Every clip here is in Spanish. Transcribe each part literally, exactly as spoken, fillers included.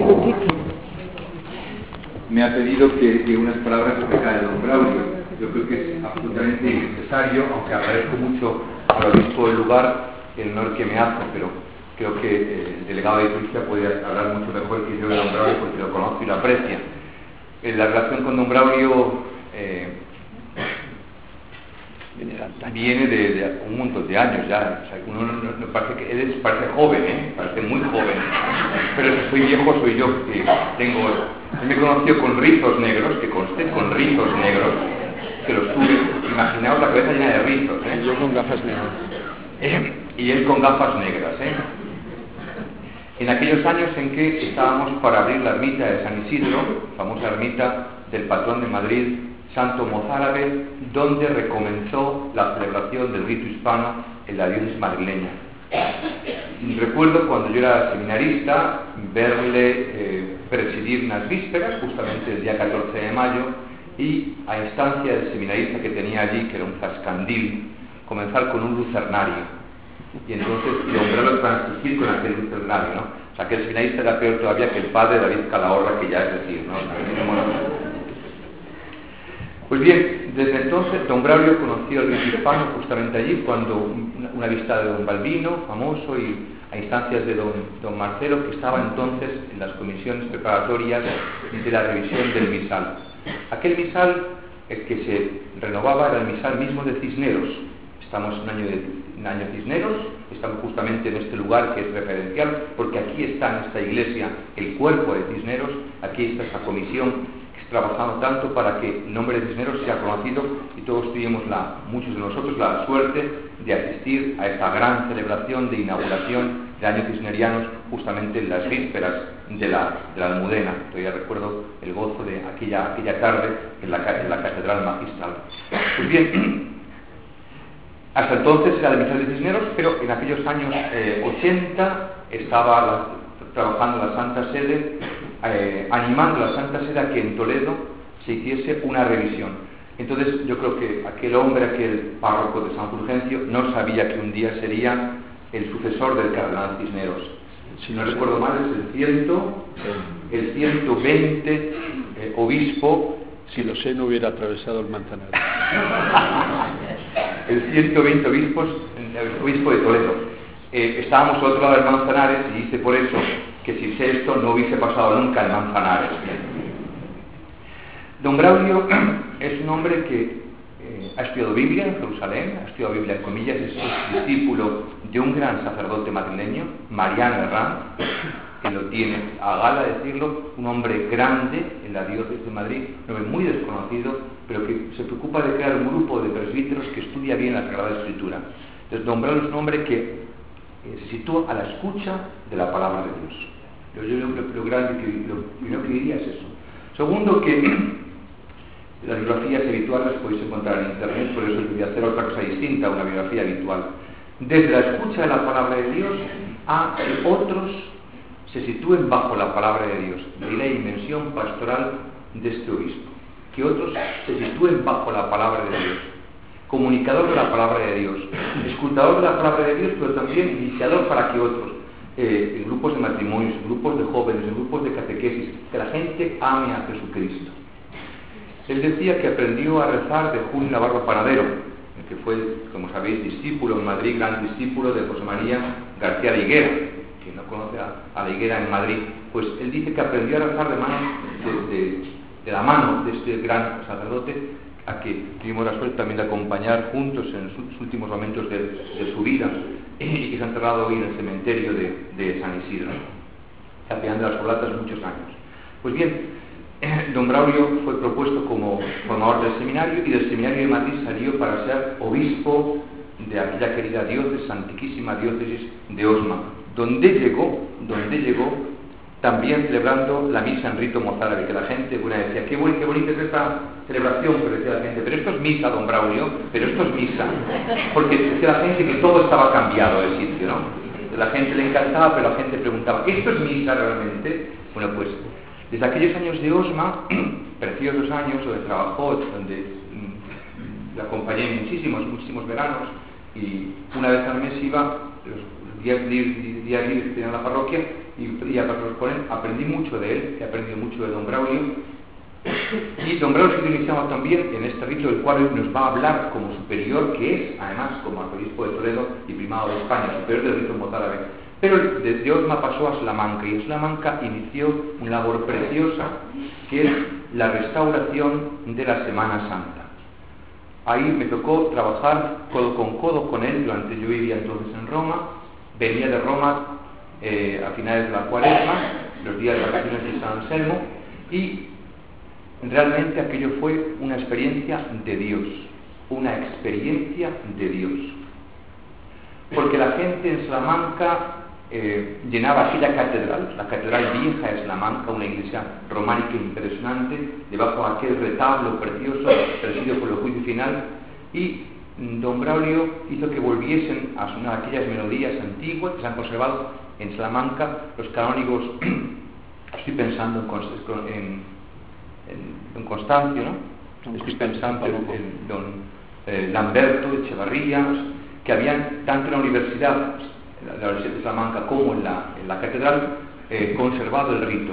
me ha pedido que, que unas palabras acerca de don Braulio. Yo creo que es absolutamente necesario, aunque agradezco mucho al obispo del lugar el honor que me hace, pero creo que eh, el delegado de Iglesia puede hablar mucho mejor que yo de don Braulio porque lo conozco y lo aprecia. Eh, la relación con don Braulio eh, viene de, de un montón de años ya. O sea, uno no, no, no parece que él es, parece joven, ¿eh? Parece muy joven, pero si soy viejo soy yo, que tengo, él me conoció con rizos negros, que conste, con rizos negros, que los tuve, imaginaos la cabeza llena de rizos, ¿eh? Yo con gafas negras. Eh, y él con gafas negras, ¿eh? En aquellos años en que estábamos para abrir la ermita de San Isidro, famosa ermita del patrón de Madrid, Santo Mozárabe, donde recomenzó la celebración del rito hispano en la diócesis madrileña. Recuerdo cuando yo era seminarista verle eh, presidir unas vísperas, justamente el día catorce de mayo, y a instancia del seminarista que tenía allí, que era un zascandil, comenzar con un lucernario. Y entonces lograrlo transmitir con aquel lucernario, ¿no? O sea, que el seminarista era peor todavía que el padre David Calahorra, que ya es decir, ¿no? Pues bien, desde entonces don Braulio conoció el rito hispano justamente allí, cuando una, una visita de don Balbino, famoso, y a instancias de don, don Marcelo, que estaba entonces en las comisiones preparatorias de la revisión del misal. Aquel misal el que se renovaba era el misal mismo de Cisneros. Estamos en un año, de, un año Cisneros, estamos justamente en este lugar que es referencial, porque aquí está en esta iglesia el cuerpo de Cisneros, aquí está esa comisión que está trabajando tanto para que el nombre de Cisneros sea conocido y todos tuvimos, la, muchos de nosotros, la suerte de asistir a esta gran celebración de inauguración de años cisnerianos justamente en las vísperas de la, de la Almudena. Todavía recuerdo el gozo de aquella, aquella tarde en la, en la Catedral Magistral. Pues bien, hasta entonces era el misal de Cisneros, pero en aquellos años eh, ochenta estaba la, trabajando la Santa Sede, eh, animando a la Santa Sede a que en Toledo se hiciese una revisión. Entonces yo creo que aquel hombre, aquel párroco de San Fulgencio, no sabía que un día sería el sucesor del cardenal Cisneros. Si no recuerdo mal, es el, ciento, el ciento veinte eh, obispo. Si lo sé, no hubiera atravesado el Manzanares. El ciento veinte obispos, el obispo de Toledo. Eh, estábamos al otro lado del Manzanares y dice por eso que si sé esto no hubiese pasado nunca el Manzanares. Don Braulio es un hombre que eh, ha estudiado Biblia en Jerusalén, ha estudiado Biblia en comillas, es, es discípulo de un gran sacerdote madrileño, Mariano Herranz, que lo tiene a gala decirlo, un hombre grande en la diócesis de Madrid, un hombre muy desconocido, pero que se preocupa de crear un grupo de presbíteros que estudia bien la Sagrada Escritura. Entonces, don Braulio es un hombre que eh, se sitúa a la escucha de la palabra de Dios. Yo, yo lo, lo, grande que, lo primero que diría es eso. Segundo, que las biografías habituales las podéis encontrar en internet, por eso voy a hacer otra cosa distinta a una biografía habitual. Desde la escucha de la palabra de Dios a que otros se sitúen bajo la palabra de Dios, de la dimensión pastoral de este obispo. Que otros se sitúen bajo la palabra de Dios, comunicador de la palabra de Dios, escrutador de la palabra de Dios, pero también iniciador para que otros, eh, en grupos de matrimonios, en grupos de jóvenes, en grupos de catequesis, que la gente ame a Jesucristo. Él decía que aprendió a rezar de Julio Navarro Panadero, que fue, como sabéis, discípulo en Madrid, gran discípulo de José María García de Higuera. Quien no conoce a, a la Higuera en Madrid, pues él dice que aprendió a rezar de, mano, de, de, de la mano de este gran sacerdote, a que tuvimos la suerte también de acompañar juntos en sus últimos momentos de, de su vida, y que se ha enterrado hoy en el cementerio de, de San Isidro, capeando las Oblatas muchos años. Pues bien, don Braulio fue propuesto como formador del seminario, y del seminario de Madrid salió para ser obispo de aquella querida diócesis, antiquísima diócesis de Osma, donde llegó, donde llegó también celebrando la misa en rito mozárabe, que la gente bueno, decía, qué, buen, qué bonita es esta celebración, pero decía la gente, pero esto es misa, don Braulio, pero esto es misa, porque decía la gente que todo estaba cambiado del sitio, ¿no? La gente le encantaba, pero la gente preguntaba, ¿esto es misa realmente? Bueno, pues desde aquellos años de Osma, preciosos años, donde trabajó, donde mmm, la acompañé muchísimos, muchísimos veranos, y una vez al mes iba, los días libres que tenía la parroquia, y, y a Carlos Ponel aprendí mucho de él, he aprendido mucho de don Braulio. Y don Braulio se iniciamos también en este rito, el cual nos va a hablar como superior, que es, además, como arzobispo de Toledo y primado de España, superior del rito mozárabe. Pero de Osma pasó a Salamanca, y en Salamanca inició una labor preciosa, que es la restauración de la Semana Santa. Ahí me tocó trabajar codo con codo con él durante, yo vivía entonces en Roma, venía de Roma eh, a finales de la Cuaresma, los días de vacaciones de San Anselmo, y realmente aquello fue una experiencia de Dios, una experiencia de Dios. Porque la gente en Salamanca eh, llenaba aquella catedral, la catedral vieja de Salamanca, una iglesia románica impresionante, debajo de aquel retablo precioso, presidido por el juicio final, y don Braulio hizo que volviesen a sonar aquellas melodías antiguas que se han conservado en Salamanca. Los canónigos, estoy pensando en, en, en don Constancio, ¿no? Estoy pensando en, en don eh, Lamberto Echevarría, que habían, tanto en la universidad, en la Universidad de Salamanca, como en la, en la catedral, eh, conservado el rito.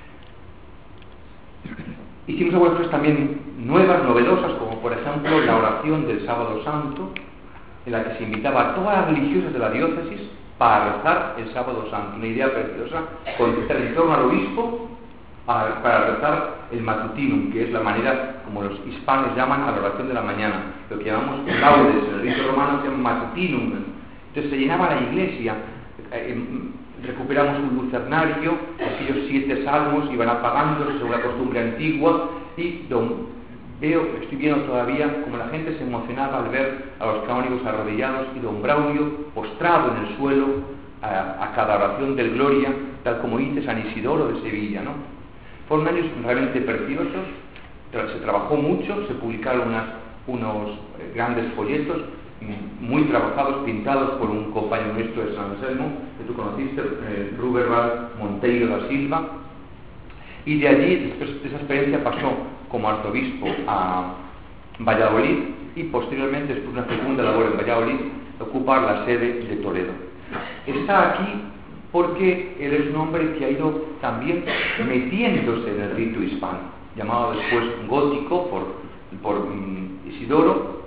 Hicimos algunas cosas también nuevas, novedosas, como por ejemplo la oración del Sábado Santo, en la que se invitaba a todas las religiosas de la diócesis para rezar el Sábado Santo. Una idea preciosa, contestar en torno al obispo a, para rezar el matutinum, que es la manera como los hispanos llaman a la oración de la mañana. Lo que llamamos laudes, en el rito romano se llama matutinum. Entonces se llenaba la iglesia, eh, recuperamos un lucernario, aquellos siete salmos iban apagándose según la costumbre antigua, y don, veo, estoy viendo todavía como la gente se emocionaba al ver a los canónigos arrodillados y don Braulio postrado en el suelo a, a cada oración del Gloria, tal como dice San Isidoro de Sevilla, ¿no? Fueron años realmente preciosos, se trabajó mucho, se publicaron unas, unos eh, grandes folletos, muy trabajados, pintados por un compañero nuestro de San Anselmo, que tú conociste, eh, Ruberal Monteiro da Silva, y de allí, después de esa experiencia, pasó como arzobispo a Valladolid, y posteriormente, después de una segunda labor en Valladolid, ocupar la sede de Toledo. Está aquí porque él es un hombre que ha ido también metiéndose en el rito hispano, llamado después gótico por, por um, Isidoro.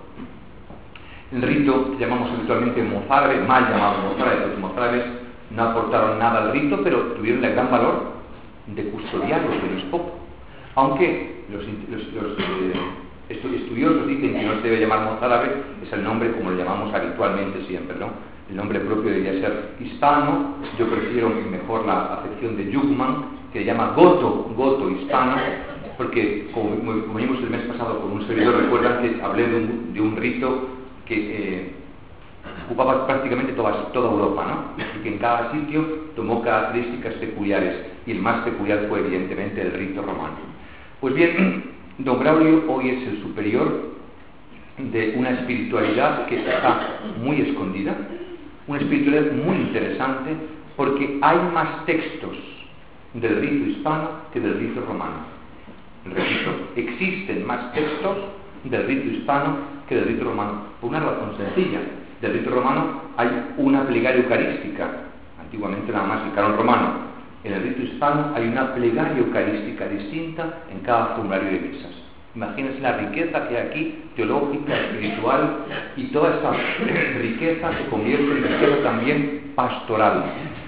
El rito que llamamos habitualmente mozárabe, mal llamado mozárabe, los mozárabes no aportaron nada al rito, pero tuvieron el gran valor de custodiarlo del obispo. Aunque los, los, los eh, estudiosos dicen que no se debe llamar mozárabe, es el nombre como lo llamamos habitualmente siempre, ¿no? El nombre propio debería ser hispano. Yo prefiero mejor la acepción de Jugman, que se llama goto, goto hispano, porque como, como vimos el mes pasado con un servidor, recuerdan que hablé de un, de un rito que eh, ocupaba prácticamente toda, toda Europa, ¿no? Y que en cada sitio tomó características peculiares, y el más peculiar fue evidentemente el rito romano. Pues bien, don Braulio hoy es el superior de una espiritualidad que está muy escondida, una espiritualidad muy interesante, porque hay más textos del rito hispano que del rito romano. Repito, existen más textos del rito hispano que del rito romano, por una razón sencilla. Del rito romano hay una plegaria eucarística, antiguamente nada más el canon romano. En el rito hispano hay una plegaria eucarística distinta en cada formulario de misas. Imagínense la riqueza que hay aquí, teológica, espiritual, y toda esa riqueza se convierte en riqueza también pastoral.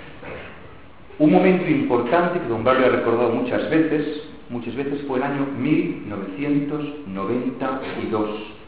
Un momento importante que don Braulio ha recordado muchas veces, muchas veces fue el año mil novecientos noventa y dos.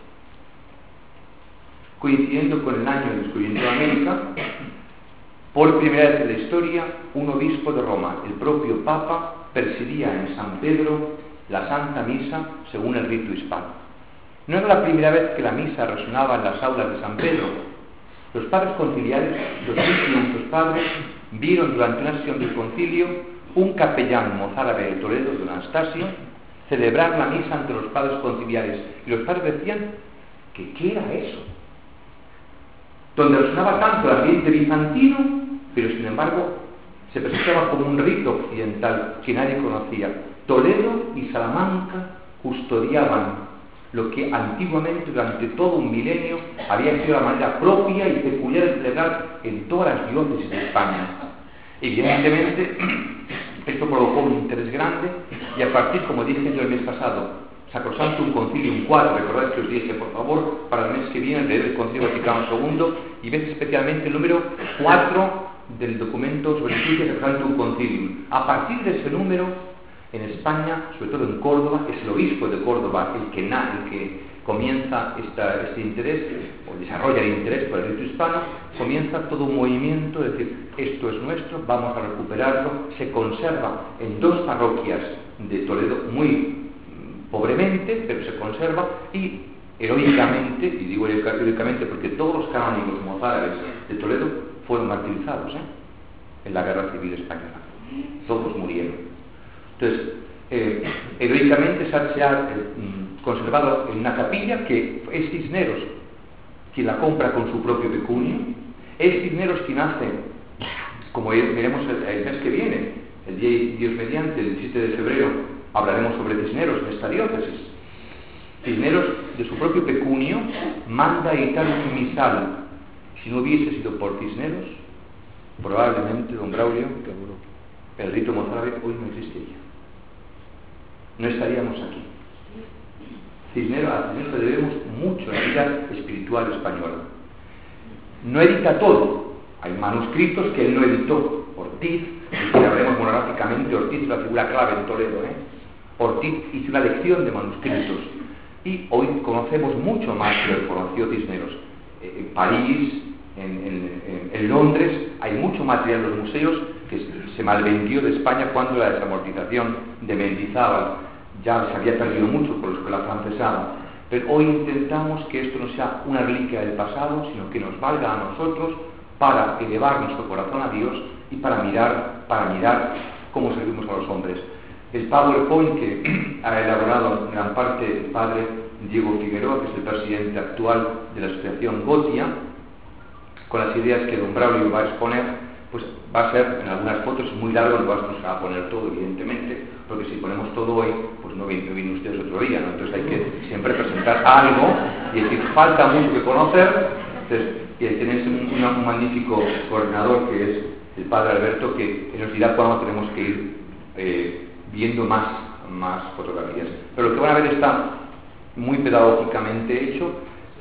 Coincidiendo con el año del descubrimiento de América, por primera vez en la historia, un obispo de Roma, el propio Papa, presidía en San Pedro la Santa Misa según el rito hispano. No era la primera vez que la misa resonaba en las aulas de San Pedro. Los padres conciliares, los mil quinientos padres, vieron durante una sesión del concilio un capellán mozárabe de Toledo, don Anastasio, celebrar la misa ante los padres conciliares. Y los padres decían que ¿qué era eso? Donde resonaba tanto el ambiente bizantino, pero sin embargo se presentaba como un rito occidental que nadie conocía. Toledo y Salamanca custodiaban lo que antiguamente, durante todo un milenio, había sido la manera propia y peculiar de celebrar en todas las diócesis de España. Evidentemente, esto provocó un interés grande y a partir, como dije yo el mes pasado, Sacrosanctum Concilium cuatro, recordad que os dije, por favor, para el mes que viene leer el Concilio Vaticano segundo y ves especialmente el número cuatro del documento sobre liturgia Sacrosanctum Concilium. A partir de ese número, en España, sobre todo en Córdoba, es el obispo de Córdoba el que, na, el que comienza esta, este interés, o desarrolla el interés por el rito hispano, comienza todo un movimiento de decir, esto es nuestro, vamos a recuperarlo, se conserva en dos parroquias de Toledo muy pobremente, pero se conserva, y heroicamente, y digo heroicamente porque todos los canónigos mozárabes de Toledo fueron martirizados ¿eh? en la Guerra Civil Española. Todos murieron. Entonces, eh, heroicamente se ha, se ha eh, conservado en una capilla que es Cisneros quien la compra con su propio pecunio. Es Cisneros quien hace, como veremos el, el mes que viene, el día Dios mediante, el diecisiete de febrero, hablaremos sobre Cisneros en esta diócesis. Cisneros, de su propio pecunio, manda a editar un misal. Si no hubiese sido por Cisneros, probablemente, don Braulio, el rito mozárabe hoy no existiría. No estaríamos aquí. Cisneros, a Cisneros le debemos mucho en la vida espiritual española. No edita todo. Hay manuscritos que él no editó. Ortiz, y que hablaremos monográficamente, Ortiz es la figura clave en Toledo, ¿eh? Ortiz hizo una lección de manuscritos y hoy conocemos mucho más de lo que conoció Cisneros. En París, en, en, en Londres, hay mucho material en los museos que se malvendió de España cuando la desamortización de Mendizábal ya se había perdido mucho por la escuela francesada. Pero hoy intentamos que esto no sea una reliquia del pasado, sino que nos valga a nosotros para elevar nuestro corazón a Dios y para mirar, para mirar cómo servimos a los hombres. El PowerPoint que ha elaborado en gran parte el padre Diego Figueroa, que es el presidente actual de la asociación Gotia, con las ideas que don Braulio va a exponer, pues va a ser en algunas fotos muy largo, no vamos a poner todo evidentemente, porque si ponemos todo hoy, pues no vienen viene ustedes otro día, ¿no? Entonces hay que siempre presentar algo y decir, falta mucho que conocer. Entonces, y ahí tenéis un, un magnífico coordinador que es el padre Alberto, que nos dirá cuándo tenemos que ir eh, viendo más, más fotografías. Pero lo que van a ver está muy pedagógicamente hecho.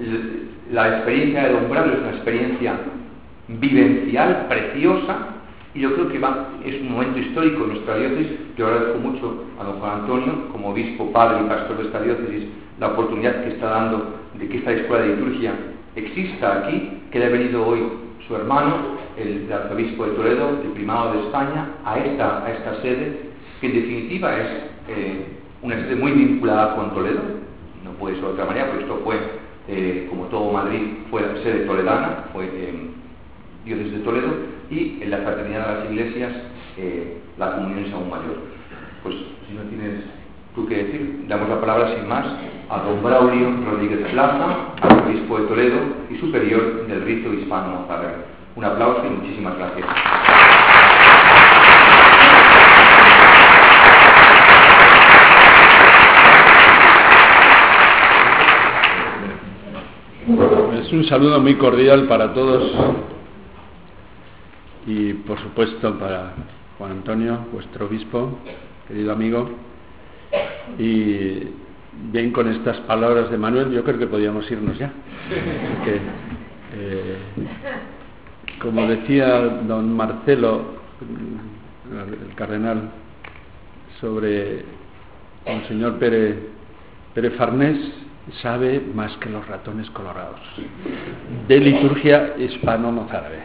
La experiencia de don Braulio es una experiencia vivencial, preciosa, y yo creo que va, es un momento histórico en nuestra diócesis. Yo agradezco mucho a don Juan Antonio, como obispo, padre y pastor de esta diócesis, la oportunidad que está dando de que esta escuela de liturgia exista aquí, que le ha venido hoy su hermano, el arzobispo de Toledo, el primado de España, a esta, a esta sede, que en definitiva es eh, una sede muy vinculada con Toledo, no puede ser de otra manera, porque esto fue, eh, como todo Madrid, fue la sede toledana, fue eh, diócesis de Toledo, y en la fraternidad de las iglesias eh, la comunión es aún mayor. Pues si no tienes tú qué decir, damos la palabra sin más a don Braulio Rodríguez Plaza, arzobispo de Toledo y superior del rito hispano-mozárabe. Un aplauso y muchísimas gracias. Es un saludo muy cordial para todos y por supuesto para Juan Antonio, vuestro obispo, querido amigo. Y bien, con estas palabras de Manuel yo creo que podíamos irnos ya, porque eh, como decía don Marcelo, el cardenal, sobre el señor Pérez, Pérez Farnés, sabe más que los ratones colorados de liturgia hispano-mozárabe.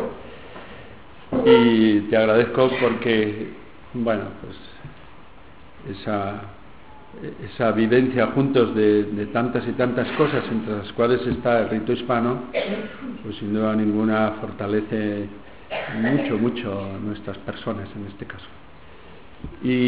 Y te agradezco porque, bueno, pues esa, esa vivencia juntos de, de tantas y tantas cosas, entre las cuales está el rito hispano, pues sin duda ninguna fortalece mucho, mucho nuestras personas en este caso. Y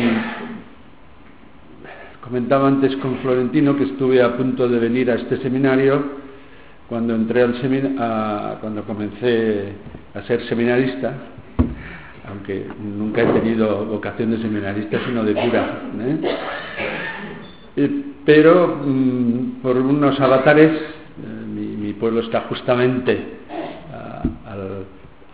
comentaba antes con Florentino que estuve a punto de venir a este seminario cuando entré al semin- a, cuando comencé a ser seminarista, aunque nunca he tenido vocación de seminarista sino de cura, ¿eh? Eh, pero mmm, por unos avatares, eh, mi, mi pueblo está justamente a, al,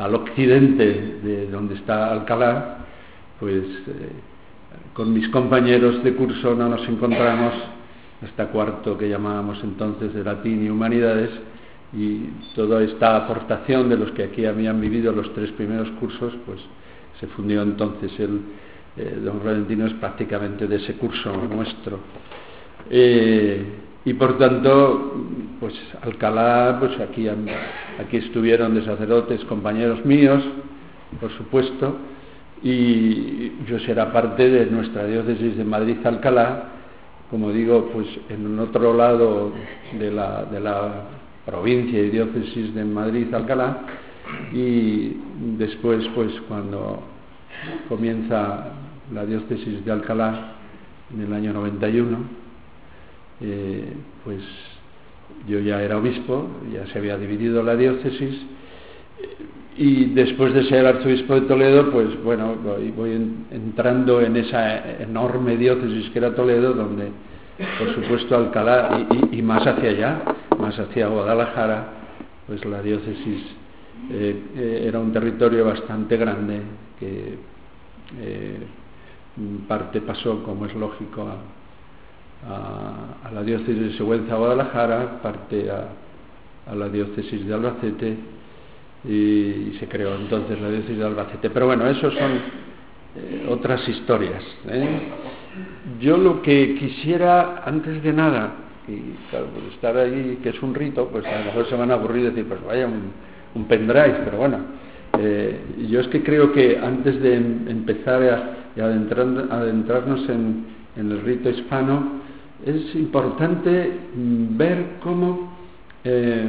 al occidente de donde está Alcalá, pues eh, con mis compañeros de curso no nos encontramos hasta cuarto, que llamábamos entonces de latín y humanidades, y toda esta aportación de los que aquí habían vivido los tres primeros cursos, pues se fundió entonces. El eh, don Redentino es prácticamente de ese curso nuestro. Eh, y por tanto, pues Alcalá, pues aquí, aquí estuvieron de sacerdotes compañeros míos, por supuesto, y yo será parte de nuestra diócesis de Madrid-Alcalá, como digo, pues en otro lado de la, de la provincia y diócesis de Madrid-Alcalá, y después, pues cuando comienza la diócesis de Alcalá en el año noventa y uno, eh, pues yo ya era obispo, ya se había dividido la diócesis, y después de ser arzobispo de Toledo, pues bueno, voy, voy en, entrando en esa enorme diócesis que era Toledo, donde por supuesto Alcalá y, y, y más hacia allá, más hacia Guadalajara, pues la diócesis eh, eh, era un territorio bastante grande que eh, parte pasó, como es lógico, a, a, a la diócesis de Sigüenza-Guadalajara, parte a, a la diócesis de Albacete, y se creó entonces la diócesis de Albacete. Pero bueno, eso son eh, otras historias, ¿eh? Yo lo que quisiera, antes de nada, y claro, pues estar ahí, que es un rito, pues a lo mejor se van a aburrir y decir, pues vaya un, un pendrive, pero bueno, eh, yo es que creo que antes de em, empezar a, a adentrar, adentrarnos en, en el rito hispano, es importante mm, ver cómo eh,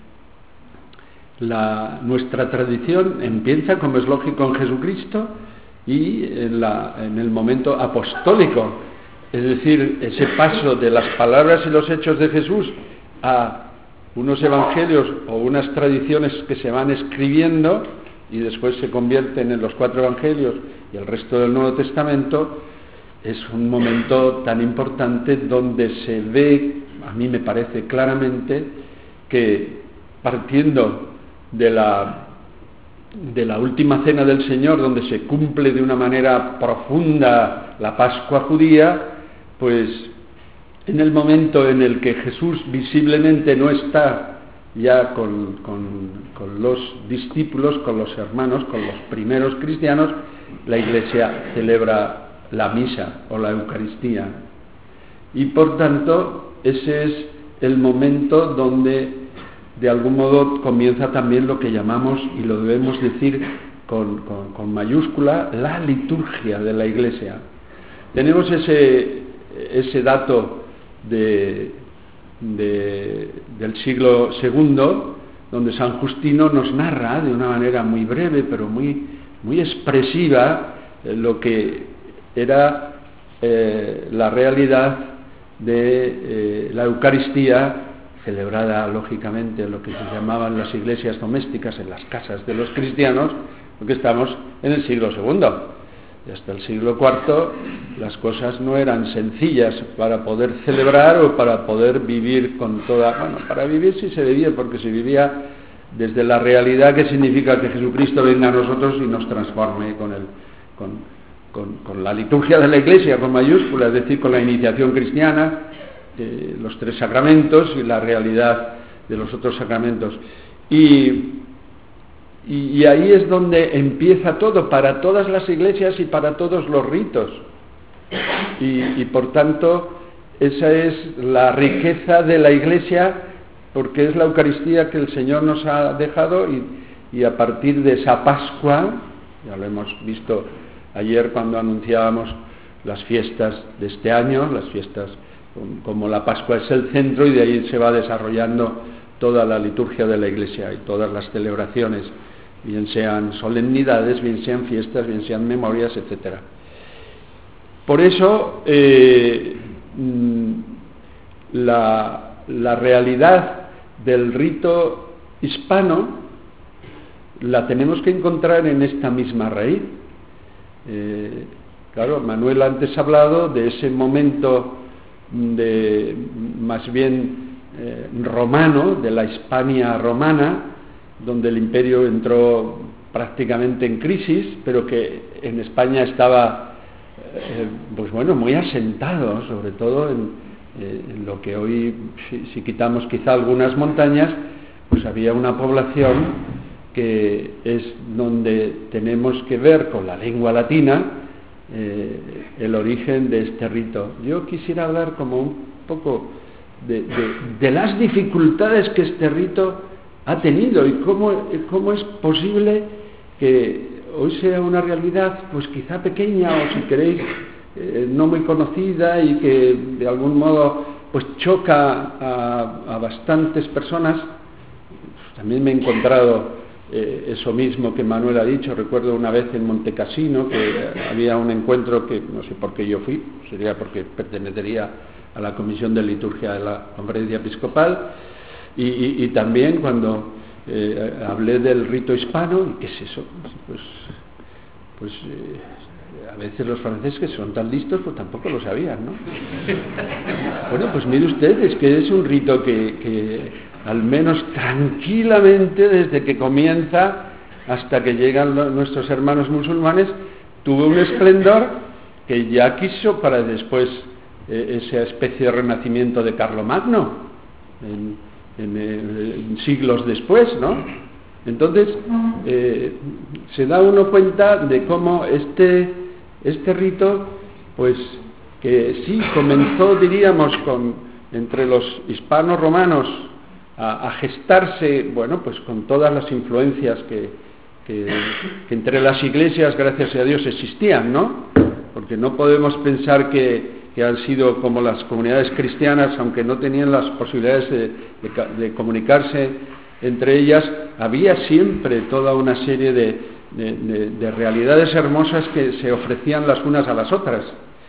La, nuestra tradición empieza, como es lógico, en Jesucristo y en, la, en el momento apostólico, es decir, ese paso de las palabras y los hechos de Jesús a unos evangelios o unas tradiciones que se van escribiendo y después se convierten en los cuatro evangelios y el resto del Nuevo Testamento. Es un momento tan importante donde se ve, a mí me parece claramente, que partiendo de la, de la última cena del Señor, donde se cumple de una manera profunda la Pascua judía, pues en el momento en el que Jesús visiblemente no está ya con, con, con los discípulos, con los hermanos, con los primeros cristianos, la Iglesia celebra la misa o la Eucaristía. Y por tanto, ese es el momento donde de algún modo comienza también lo que llamamos, y lo debemos decir con, con, con mayúscula, la liturgia de la Iglesia. Tenemos ese, ese dato de, de, del siglo segundo, donde San Justino nos narra de una manera muy breve, pero muy, muy expresiva, eh, lo que era eh, la realidad de eh, la Eucaristía, celebrada lógicamente en lo que se llamaban las iglesias domésticas, en las casas de los cristianos, porque estamos en el siglo segundo. Y hasta el siglo cuarto las cosas no eran sencillas para poder celebrar o para poder vivir con toda... Bueno, para vivir sí se vivía, porque se vivía desde la realidad que significa que Jesucristo venga a nosotros y nos transforme con, el, con, con, con la liturgia de la Iglesia, con mayúsculas, es decir, con la iniciación cristiana, Eh, los tres sacramentos y la realidad de los otros sacramentos. Y, y, y ahí es donde empieza todo, para todas las iglesias y para todos los ritos. Y, y por tanto, esa es la riqueza de la Iglesia, porque es la Eucaristía que el Señor nos ha dejado, y, y a partir de esa Pascua, ya lo hemos visto ayer cuando anunciábamos las fiestas de este año, las fiestas como la Pascua es el centro, y de ahí se va desarrollando toda la liturgia de la Iglesia y todas las celebraciones, bien sean solemnidades, bien sean fiestas, bien sean memorias, etcétera. Por eso eh, la, la realidad del rito hispano la tenemos que encontrar en esta misma raíz. Eh, claro, Manuel antes ha hablado de ese momento de más bien eh, romano, de la Hispania romana, donde el imperio entró prácticamente en crisis, pero que en España estaba, eh, pues bueno, muy asentado, sobre todo en, eh, en lo que hoy, si, si quitamos quizá algunas montañas, pues había una población que es donde tenemos que ver con la lengua latina eh, el origen de este rito. Yo quisiera hablar como un poco de, de, de las dificultades que este rito ha tenido y cómo, cómo es posible que hoy sea una realidad pues quizá pequeña o si queréis eh, no muy conocida y que de algún modo pues choca a, a bastantes personas. También me he encontrado eh, eso mismo que Manuel ha dicho. Recuerdo una vez en Montecassino que había un encuentro que no sé por qué yo fui, sería porque pertenecería a la Comisión de Liturgia de la Conferencia Episcopal, y, y, y también cuando eh, hablé del rito hispano. ¿Y qué es eso? Pues, pues eh, a veces los franceses, que son tan listos, pues tampoco lo sabían, ¿no? Bueno, pues mire usted, es que es un rito que, que al menos tranquilamente, desde que comienza hasta que llegan los, nuestros hermanos musulmanes, tuvo un esplendor que ya quiso para después eh, esa especie de renacimiento de Carlomagno, en, en, en siglos después, ¿no? Entonces, eh, se da uno cuenta de cómo este, este rito, pues, que sí comenzó, diríamos, con, entre los hispanos romanos, a, a gestarse, bueno, pues con todas las influencias que, que, que entre las iglesias, gracias a Dios, existían, ¿no? Porque no podemos pensar que, que han sido como las comunidades cristianas, aunque no tenían las posibilidades de, de, de comunicarse entre ellas, había siempre toda una serie de, de, de, de realidades hermosas que se ofrecían las unas a las otras.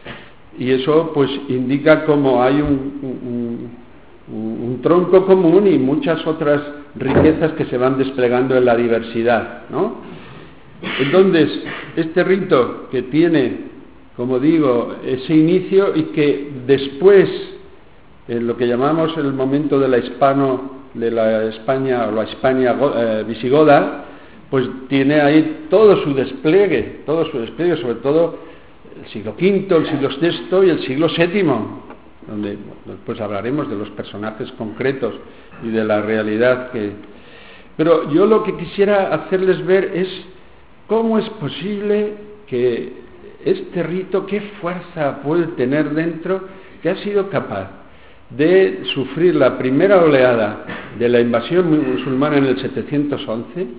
Y eso pues indica cómo hay un, un, un tronco común y muchas otras riquezas que se van desplegando en la diversidad, ¿no? Entonces, este rito que tiene, como digo, ese inicio y que después, en lo que llamamos el momento de la hispano, de la España o la España eh, visigoda, pues tiene ahí todo su despliegue, todo su despliegue, sobre todo el siglo quinto, el siglo sexto y el siglo séptimo, donde después hablaremos de los personajes concretos y de la realidad que... Pero yo lo que quisiera hacerles ver es cómo es posible que este rito, qué fuerza puede tener dentro, que ha sido capaz de sufrir la primera oleada de la invasión musulmana en el setecientos once,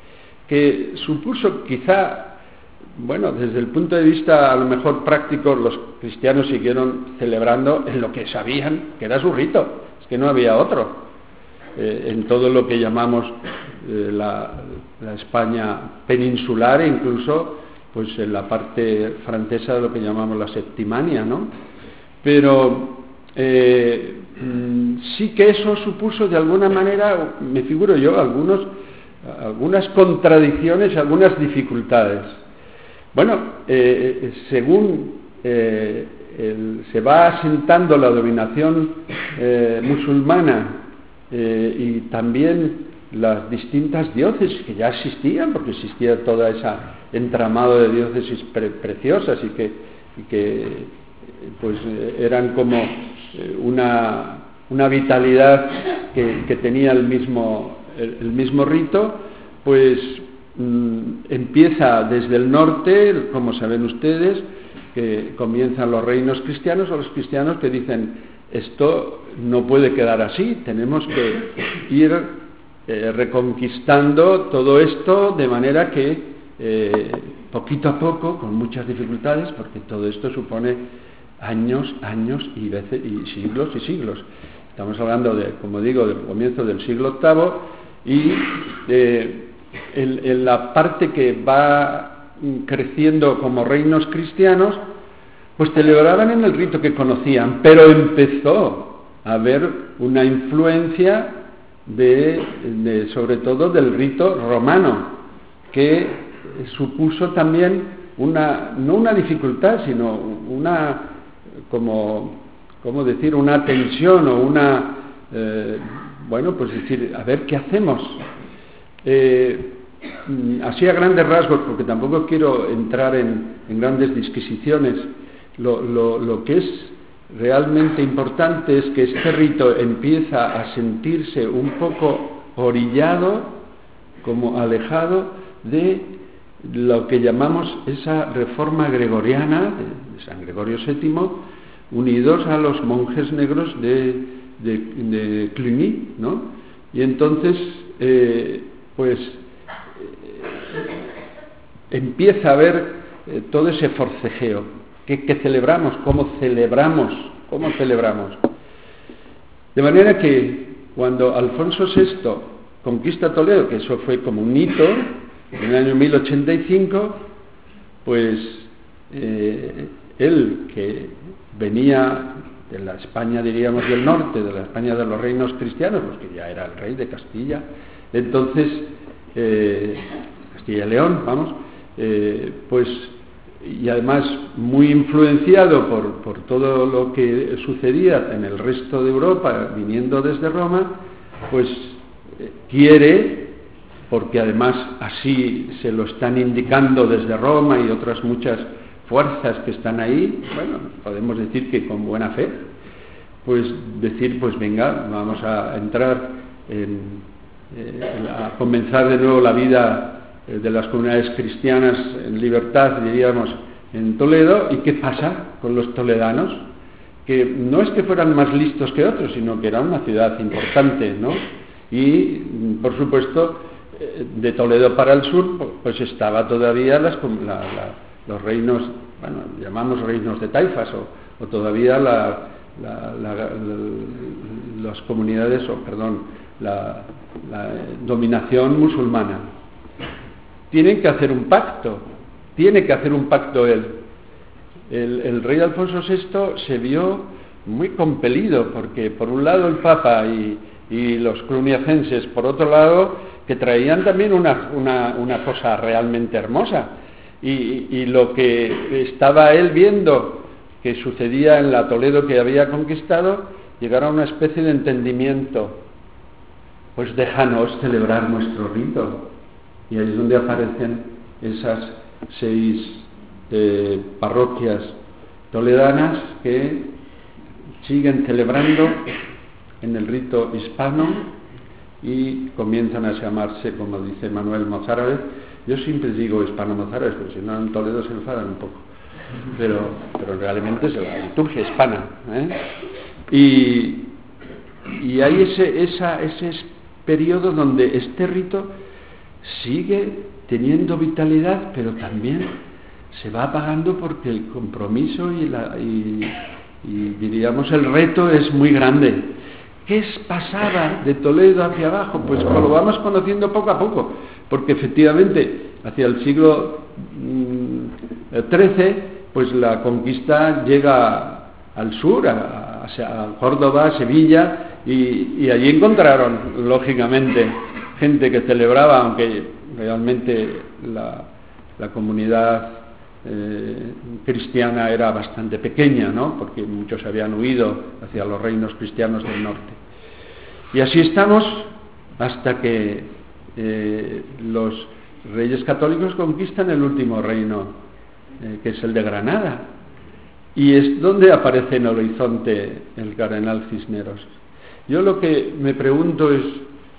que supuso quizá, bueno, desde el punto de vista a lo mejor práctico, los cristianos siguieron celebrando en lo que sabían que era su rito, es que no había otro, eh, en todo lo que llamamos eh, la, la España peninsular e incluso pues en la parte francesa de lo que llamamos la Septimania, ¿no? Pero Eh, sí que eso supuso de alguna manera, me figuro yo, algunos, algunas contradicciones, algunas dificultades. Bueno, eh, según eh, el, se va asentando la dominación eh, musulmana eh, y también las distintas diócesis que ya existían, porque existía toda esa entramado de diócesis pre preciosas y que, y que pues eran como una, una vitalidad que, que tenía el mismo, el, el mismo rito, pues mmm, empieza desde el norte, como saben ustedes, que comienzan los reinos cristianos o los cristianos que dicen esto no puede quedar así, tenemos que ir eh, reconquistando todo esto de manera que eh, poquito a poco, con muchas dificultades, porque todo esto supone años, años y, veces, y siglos y siglos. Estamos hablando, de, como digo, del comienzo del siglo octavo y eh, en, en la parte que va creciendo como reinos cristianos, pues celebraban en el rito que conocían, pero empezó a haber una influencia de, de sobre todo del rito romano, que supuso también una, no una dificultad, sino una, como, ¿cómo decir?, una tensión o una, eh, bueno, pues decir, a ver qué hacemos. Eh, así a grandes rasgos, porque tampoco quiero entrar en, en grandes disquisiciones, lo, lo, lo que es realmente importante es que este rito empieza a sentirse un poco orillado, como alejado de lo que llamamos esa reforma gregoriana de San Gregorio séptimo, unidos a los monjes negros de, de, de Cluny, ¿no? Y entonces, eh, pues, eh, empieza a haber eh, todo ese forcejeo. ¿Qué, qué celebramos? ¿Cómo celebramos? ¿Cómo celebramos? De manera que cuando Alfonso sexto conquista Toledo, que eso fue como un hito, en el año mil ochenta y cinco, pues eh, él, que venía de la España, diríamos, del norte, de la España de los reinos cristianos, pues que ya era el rey de Castilla, entonces, eh, Castilla y León, vamos, eh, pues, y además muy influenciado por, por todo lo que sucedía en el resto de Europa, viniendo desde Roma, pues eh, quiere, porque además así se lo están indicando desde Roma y otras muchas fuerzas que están ahí, bueno, podemos decir que con buena fe, pues decir, pues venga, vamos a entrar en, eh, a comenzar de nuevo la vida de las comunidades cristianas en libertad, diríamos, en Toledo. ¿Y qué pasa con los toledanos? Que no es que fueran más listos que otros, sino que era una ciudad importante, ¿no? Y, por supuesto, de Toledo para el sur, pues estaba todavía las, la, la, los reinos, bueno, llamamos reinos de taifas, o, o todavía la, la, la, la, las comunidades, o perdón, la, la dominación musulmana. Tienen que hacer un pacto, tiene que hacer un pacto él. El, el rey Alfonso sexto se vio muy compelido, porque por un lado el Papa y, y los cluniacenses, por otro lado, que traían también una, una, una cosa realmente hermosa, y, y lo que estaba él viendo que sucedía en la Toledo que había conquistado, llegaron a una especie de entendimiento. Pues déjanos celebrar nuestro rito. Y ahí es donde aparecen esas seis eh, parroquias toledanas que siguen celebrando en el rito hispano y comienzan a llamarse, como dice Manuel Mozárabes. Yo siempre digo hispano-mozárabes, porque si no en Toledo se enfadan un poco, pero, pero realmente es la liturgia hispana, ¿eh? Y, y hay ese, esa, ese periodo donde este rito sigue teniendo vitalidad, pero también se va apagando porque el compromiso y, la, y, y diríamos el reto es muy grande. ¿Qué pasaba de Toledo hacia abajo? Pues lo vamos conociendo poco a poco, porque efectivamente hacia el siglo trece, pues la conquista llega al sur, a, a, a Córdoba, a Sevilla, y, y allí encontraron, lógicamente, gente que celebraba, aunque realmente la, la comunidad eh, cristiana era bastante pequeña, ¿no? Porque muchos habían huido hacia los reinos cristianos del norte. Y así estamos hasta que eh, los reyes católicos conquistan el último reino, eh, que es el de Granada, y es donde aparece en el horizonte el cardenal Cisneros. Yo lo que me pregunto es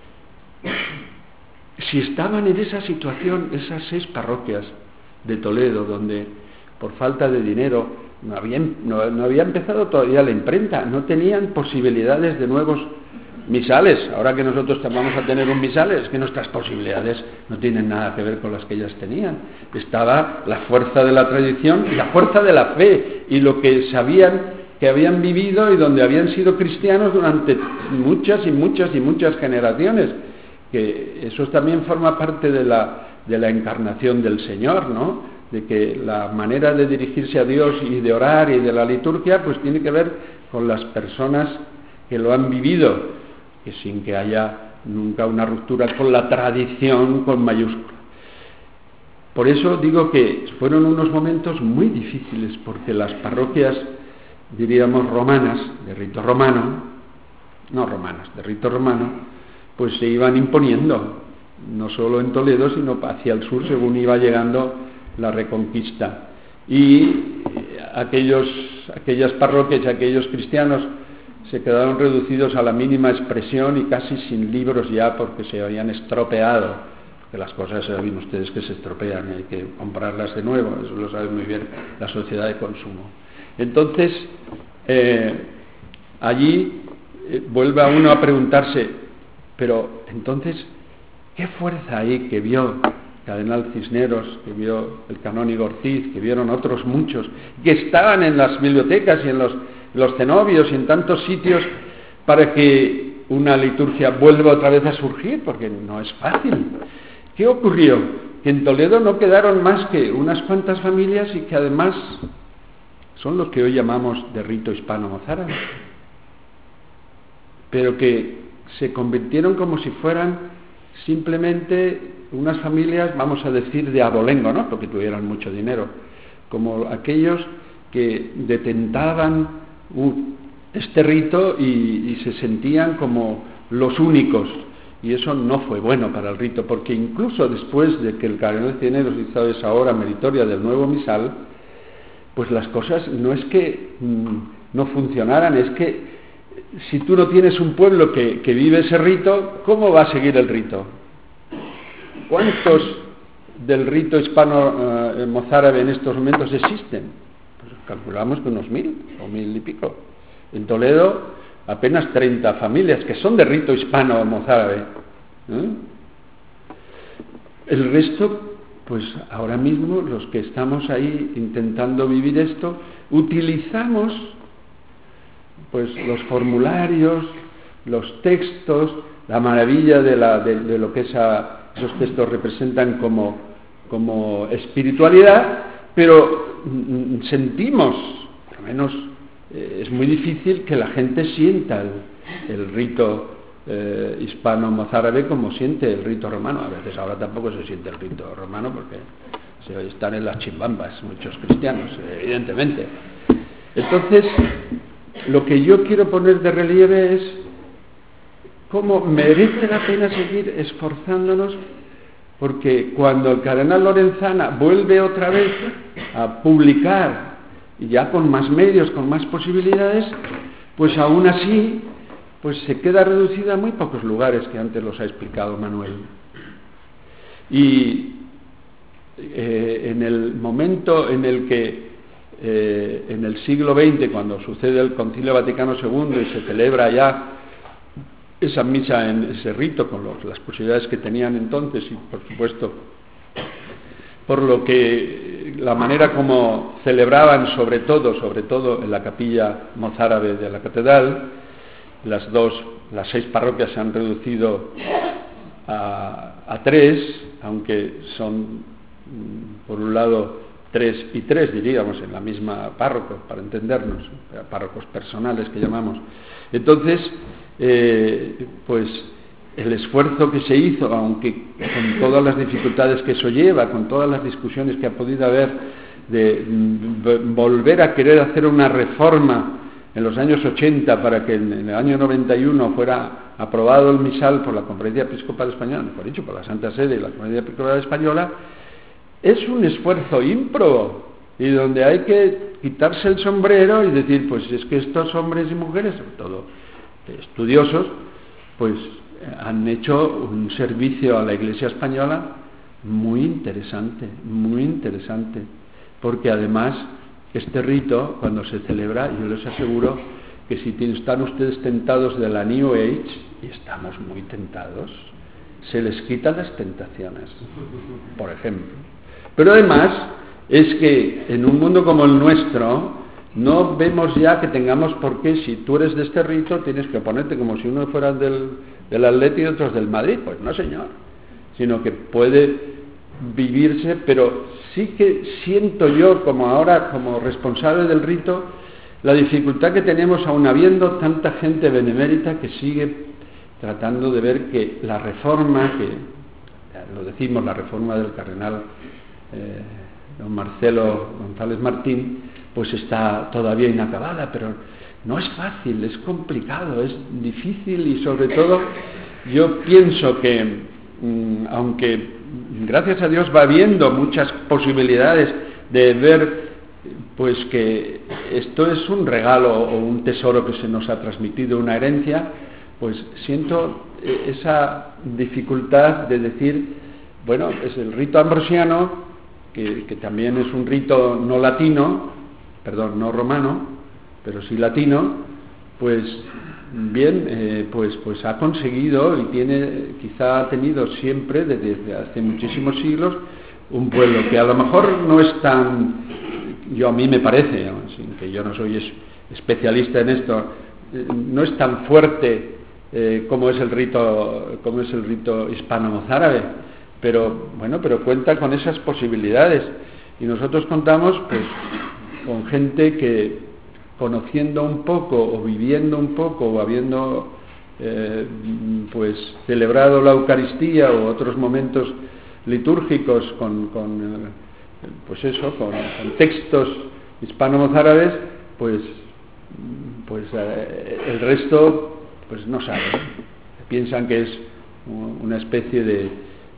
si estaban en esa situación esas seis parroquias de Toledo, donde por falta de dinero no había, no, no había empezado todavía la imprenta, no tenían posibilidades de nuevos misales. Ahora que nosotros vamos a tener un misal, es que nuestras posibilidades no tienen nada que ver con las que ellas tenían. Estaba la fuerza de la tradición y la fuerza de la fe, y lo que sabían que habían vivido y donde habían sido cristianos durante muchas y muchas y muchas generaciones, que eso también forma parte de la, de la encarnación del Señor, ¿no? De que la manera de dirigirse a Dios y de orar y de la liturgia, pues tiene que ver con las personas que lo han vivido, que sin que haya nunca una ruptura con la tradición con mayúscula. Por eso digo que fueron unos momentos muy difíciles, porque las parroquias, diríamos romanas, de rito romano, no romanas, de rito romano, pues se iban imponiendo, no solo en Toledo, sino hacia el sur según iba llegando la Reconquista. Y aquellos, aquellas parroquias y aquellos cristianos se quedaron reducidos a la mínima expresión y casi sin libros ya porque se habían estropeado, porque las cosas saben ustedes que se estropean y hay que comprarlas de nuevo, eso lo sabe muy bien la sociedad de consumo. Entonces, eh, allí eh, vuelve a uno a preguntarse, pero entonces, ¿qué fuerza hay que vio Cardenal Cisneros, que vio el canónigo Ortiz, que vieron otros muchos, que estaban en las bibliotecas y en los, los cenobios y en tantos sitios para que una liturgia vuelva otra vez a surgir? Porque no es fácil. ¿Qué ocurrió? Que en Toledo no quedaron más que unas cuantas familias y que además son los que hoy llamamos de rito hispano-mozárabe, pero que se convirtieron como si fueran simplemente unas familias, vamos a decir, de abolengo, ¿no? Porque tuvieran mucho dinero, como aquellos que detentaban uh, este rito y, y se sentían como los únicos, y eso no fue bueno para el rito, porque incluso después de que el cardenal Cisneros hizo esa obra meritoria del nuevo misal, pues las cosas no es que mmm, no funcionaran, es que si tú no tienes un pueblo que, que vive ese rito, ¿cómo va a seguir el rito? ¿Cuántos del rito hispano-mozárabe en estos momentos existen? Pues calculamos que unos mil o mil y pico. En Toledo apenas treinta familias que son de rito hispano-mozárabe. ¿Eh? El resto, pues ahora mismo los que estamos ahí intentando vivir esto, utilizamos pues los formularios, los textos, la maravilla de, la, de, de lo que esa, esos textos representan como, como espiritualidad, pero mm, sentimos, por lo menos eh, es muy difícil que la gente sienta el, el rito eh, hispano-mozárabe como siente el rito romano. A veces ahora tampoco se siente el rito romano porque se están en las chimbambas muchos cristianos, evidentemente. Entonces, lo que yo quiero poner de relieve es cómo merece la pena seguir esforzándonos, porque cuando el cardenal Lorenzana vuelve otra vez a publicar, y ya con más medios, con más posibilidades, pues aún así pues se queda reducida a muy pocos lugares, que antes los ha explicado Manuel. Y eh, en el momento en el que Eh, en el siglo veinte, cuando sucede el Concilio Vaticano segundo y se celebra ya esa misa en ese rito con los, las posibilidades que tenían entonces y por supuesto por lo que la manera como celebraban sobre todo, sobre todo en la capilla mozárabe de la catedral, las dos, las seis parroquias se han reducido a, a tres, aunque son por un lado tres y tres, diríamos, en la misma párroco, para entendernos, párrocos personales que llamamos. Entonces, eh, pues el esfuerzo que se hizo, aunque con todas las dificultades que eso lleva, con todas las discusiones que ha podido haber, de mm, volver a querer hacer una reforma en los años ochenta para que en el año noventa y uno fuera aprobado el misal por la Conferencia Episcopal Española, mejor dicho, por la Santa Sede y la Conferencia Episcopal Española, es un esfuerzo ímprobo y donde hay que quitarse el sombrero y decir, pues es que estos hombres y mujeres, sobre todo estudiosos, pues han hecho un servicio a la Iglesia española muy interesante, muy interesante, porque además este rito, cuando se celebra, yo les aseguro que si están ustedes tentados de la New Age, y estamos muy tentados, se les quitan las tentaciones, por ejemplo. Pero además es que en un mundo como el nuestro no vemos ya que tengamos por qué, si tú eres de este rito, tienes que ponerte como si uno fuera del, del Atleti y otros del Madrid. Pues no, señor, sino que puede vivirse, pero sí que siento yo, como ahora, como responsable del rito, la dificultad que tenemos aun habiendo tanta gente benemérita que sigue tratando de ver que la reforma, que lo decimos, la reforma del cardenal Eh, don Marcelo González Martín, pues está todavía inacabada, pero no es fácil, es complicado, es difícil y sobre todo yo pienso que mmm, aunque gracias a Dios va habiendo muchas posibilidades de ver pues que esto es un regalo o un tesoro que se nos ha transmitido, una herencia, pues siento esa dificultad de decir, bueno, es el rito ambrosiano, que, que también es un rito no latino, perdón, no romano, pero sí latino, pues bien, eh, pues, pues ha conseguido y tiene, quizá ha tenido siempre, desde hace muchísimos siglos, un pueblo que a lo mejor no es tan, yo a mí me parece, ¿no? Sin que yo no soy es, especialista en esto, eh, no es tan fuerte eh, como es el rito, como es el rito hispano-mozárabe, pero bueno, pero cuenta con esas posibilidades y nosotros contamos pues con gente que conociendo un poco o viviendo un poco o habiendo eh, pues celebrado la Eucaristía o otros momentos litúrgicos con, con pues eso, con, con textos hispano-mozárabes, pues pues eh, el resto pues no saben, piensan que es una especie de,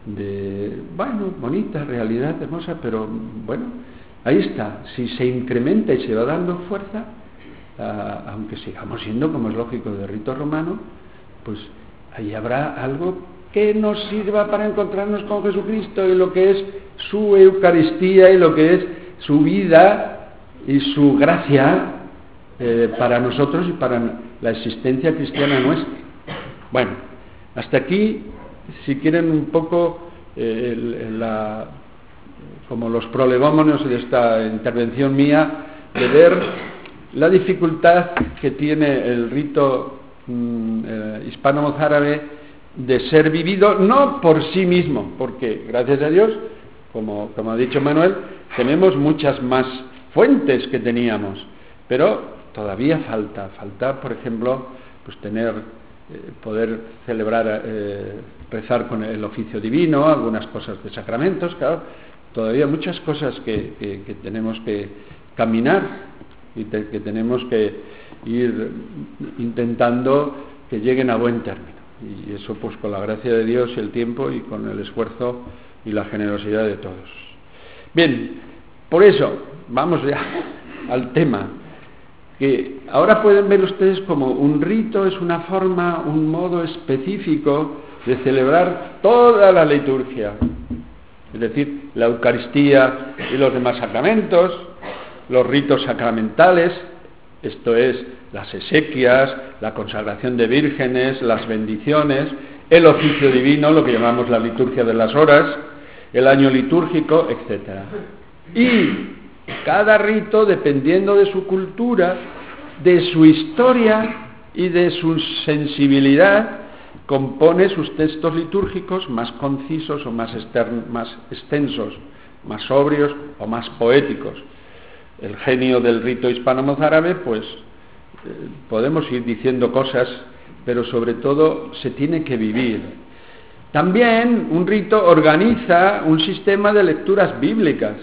de bueno, bonita realidad, hermosa, pero bueno, ahí está, si se incrementa y se va dando fuerza, Uh, aunque sigamos siendo, como es lógico, de rito romano, pues ahí habrá algo que nos sirva para encontrarnos con Jesucristo y lo que es su Eucaristía y lo que es su vida y su gracia eh, para nosotros y para la existencia cristiana nuestra. Bueno, hasta aquí, si quieren un poco eh, el, la, como los prolegómenos de esta intervención mía, de ver la dificultad que tiene el rito mm, eh, hispano-mozárabe de ser vivido no por sí mismo, porque gracias a Dios, como, como ha dicho Manuel, tenemos muchas más fuentes que teníamos, pero todavía falta, falta por ejemplo, pues tener, eh, poder celebrar, eh, rezar con el oficio divino, algunas cosas de sacramentos, claro, todavía muchas cosas que, que, que tenemos que caminar y te, que tenemos que ir intentando que lleguen a buen término, y eso pues con la gracia de Dios y el tiempo y con el esfuerzo y la generosidad de todos. Bien, por eso vamos ya al tema, que ahora pueden ver ustedes como un rito es una forma, un modo específico de celebrar toda la liturgia, es decir, la Eucaristía y los demás sacramentos, los ritos sacramentales, esto es, las exequias, la consagración de vírgenes, las bendiciones, el oficio divino, lo que llamamos la liturgia de las horas, el año litúrgico, etcétera. Y cada rito, dependiendo de su cultura, de su historia y de su sensibilidad, compone sus textos litúrgicos más concisos o más, externos, más extensos, más sobrios o más poéticos. El genio del rito hispano-mozárabe, pues eh, podemos ir diciendo cosas, pero sobre todo se tiene que vivir. También un rito organiza un sistema de lecturas bíblicas.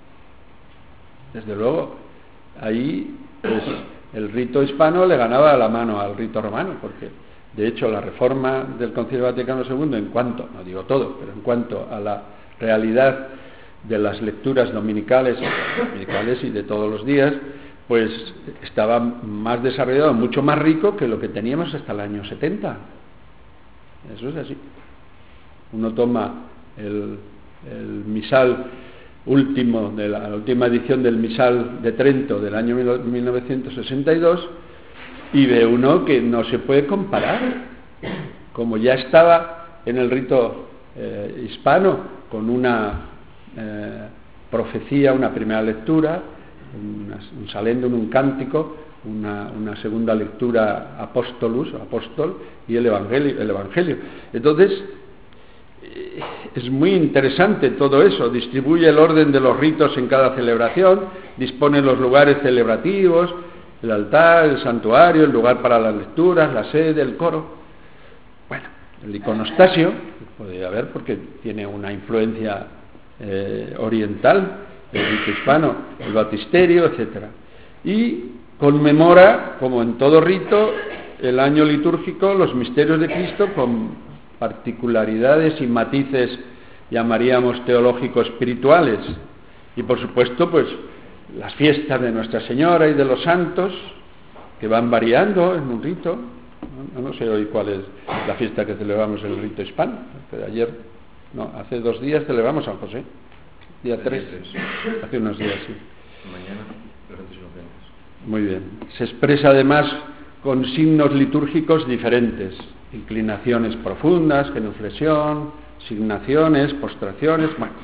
Desde luego, ahí pues, el rito hispano le ganaba la mano al rito romano, porque de hecho la reforma del Concilio Vaticano segundo, en cuanto, no digo todo, pero en cuanto a la realidad de las lecturas dominicales, dominicales y de todos los días, pues estaba más desarrollado, mucho más rico que lo que teníamos hasta el año setenta. Eso es así. Uno toma el, el misal último, de la, la última edición del misal de Trento del año mil novecientos sesenta y dos, y ve uno que no se puede comparar, como ya estaba en el rito eh, hispano, con una Eh, profecía, una primera lectura, una, un salendum, un cántico, una, una segunda lectura apostolus, apóstol, y el evangelio, el evangelio. Entonces, eh, es muy interesante todo eso, distribuye el orden de los ritos en cada celebración, dispone los lugares celebrativos, el altar, el santuario, el lugar para las lecturas, la sede, el coro. Bueno, el iconostasio, podría haber porque tiene una influencia Eh, oriental, el rito hispano, el baptisterio, etcétera. Y conmemora, como en todo rito, el año litúrgico, los misterios de Cristo con particularidades y matices, llamaríamos teológico-espirituales. Y por supuesto, pues, las fiestas de Nuestra Señora y de los santos, que van variando en un rito. No, no sé hoy cuál es la fiesta que celebramos en el rito hispano, que de ayer, no, hace dos días celebramos San José, día tres, hace unos días, sí. Mañana, los santos inocentes. Muy bien. Se expresa además con signos litúrgicos diferentes, inclinaciones profundas, genuflexión, signaciones, postraciones, bueno.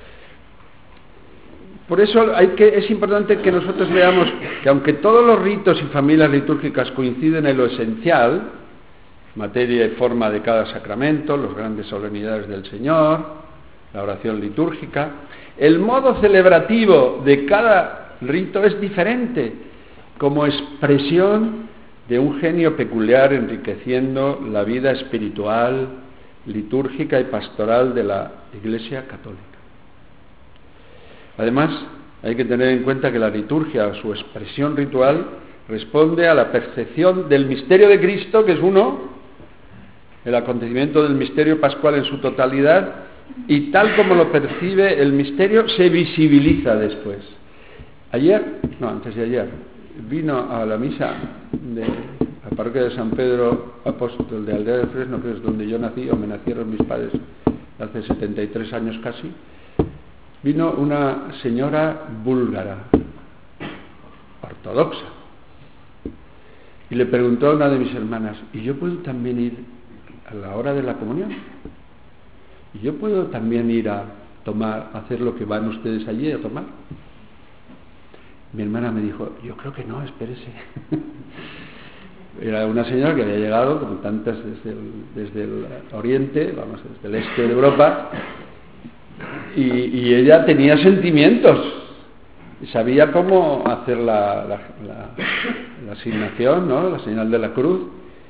Por eso hay que, es importante que nosotros veamos que aunque todos los ritos y familias litúrgicas coinciden en lo esencial, materia y forma de cada sacramento, las grandes solemnidades del Señor, la oración litúrgica, el modo celebrativo de cada rito es diferente, como expresión de un genio peculiar enriqueciendo la vida espiritual, litúrgica y pastoral de la Iglesia católica. Además, hay que tener en cuenta que la liturgia, o su expresión ritual, responde a la percepción del misterio de Cristo, que es uno, el acontecimiento del misterio pascual en su totalidad, y tal como lo percibe el misterio, se visibiliza después. Ayer, no, antes de ayer, vino a la misa de la parroquia de San Pedro Apóstol de Aldea de Fresno, que es donde yo nací, o me nacieron mis padres hace setenta y tres años casi. Vino una señora búlgara, ortodoxa, y le preguntó a una de mis hermanas, ¿y yo puedo también ir a la hora de la comunión? ¿Y yo puedo también ir a tomar, a hacer lo que van ustedes allí a tomar? Mi hermana me dijo, yo creo que no, espérese. Era una señora que había llegado, como tantas desde el, desde el oriente, vamos, desde el este de Europa, y, y ella tenía sentimientos, y sabía cómo hacer la, la, la, la asignación, ¿no?, la señal de la cruz,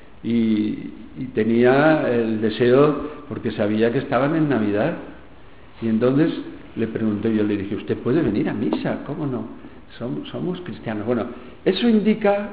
y, y tenía el deseo, porque sabía que estaban en Navidad, y entonces le pregunté, yo le dije, ¿usted puede venir a misa? ¿Cómo no? Somos, somos cristianos. Bueno, eso indica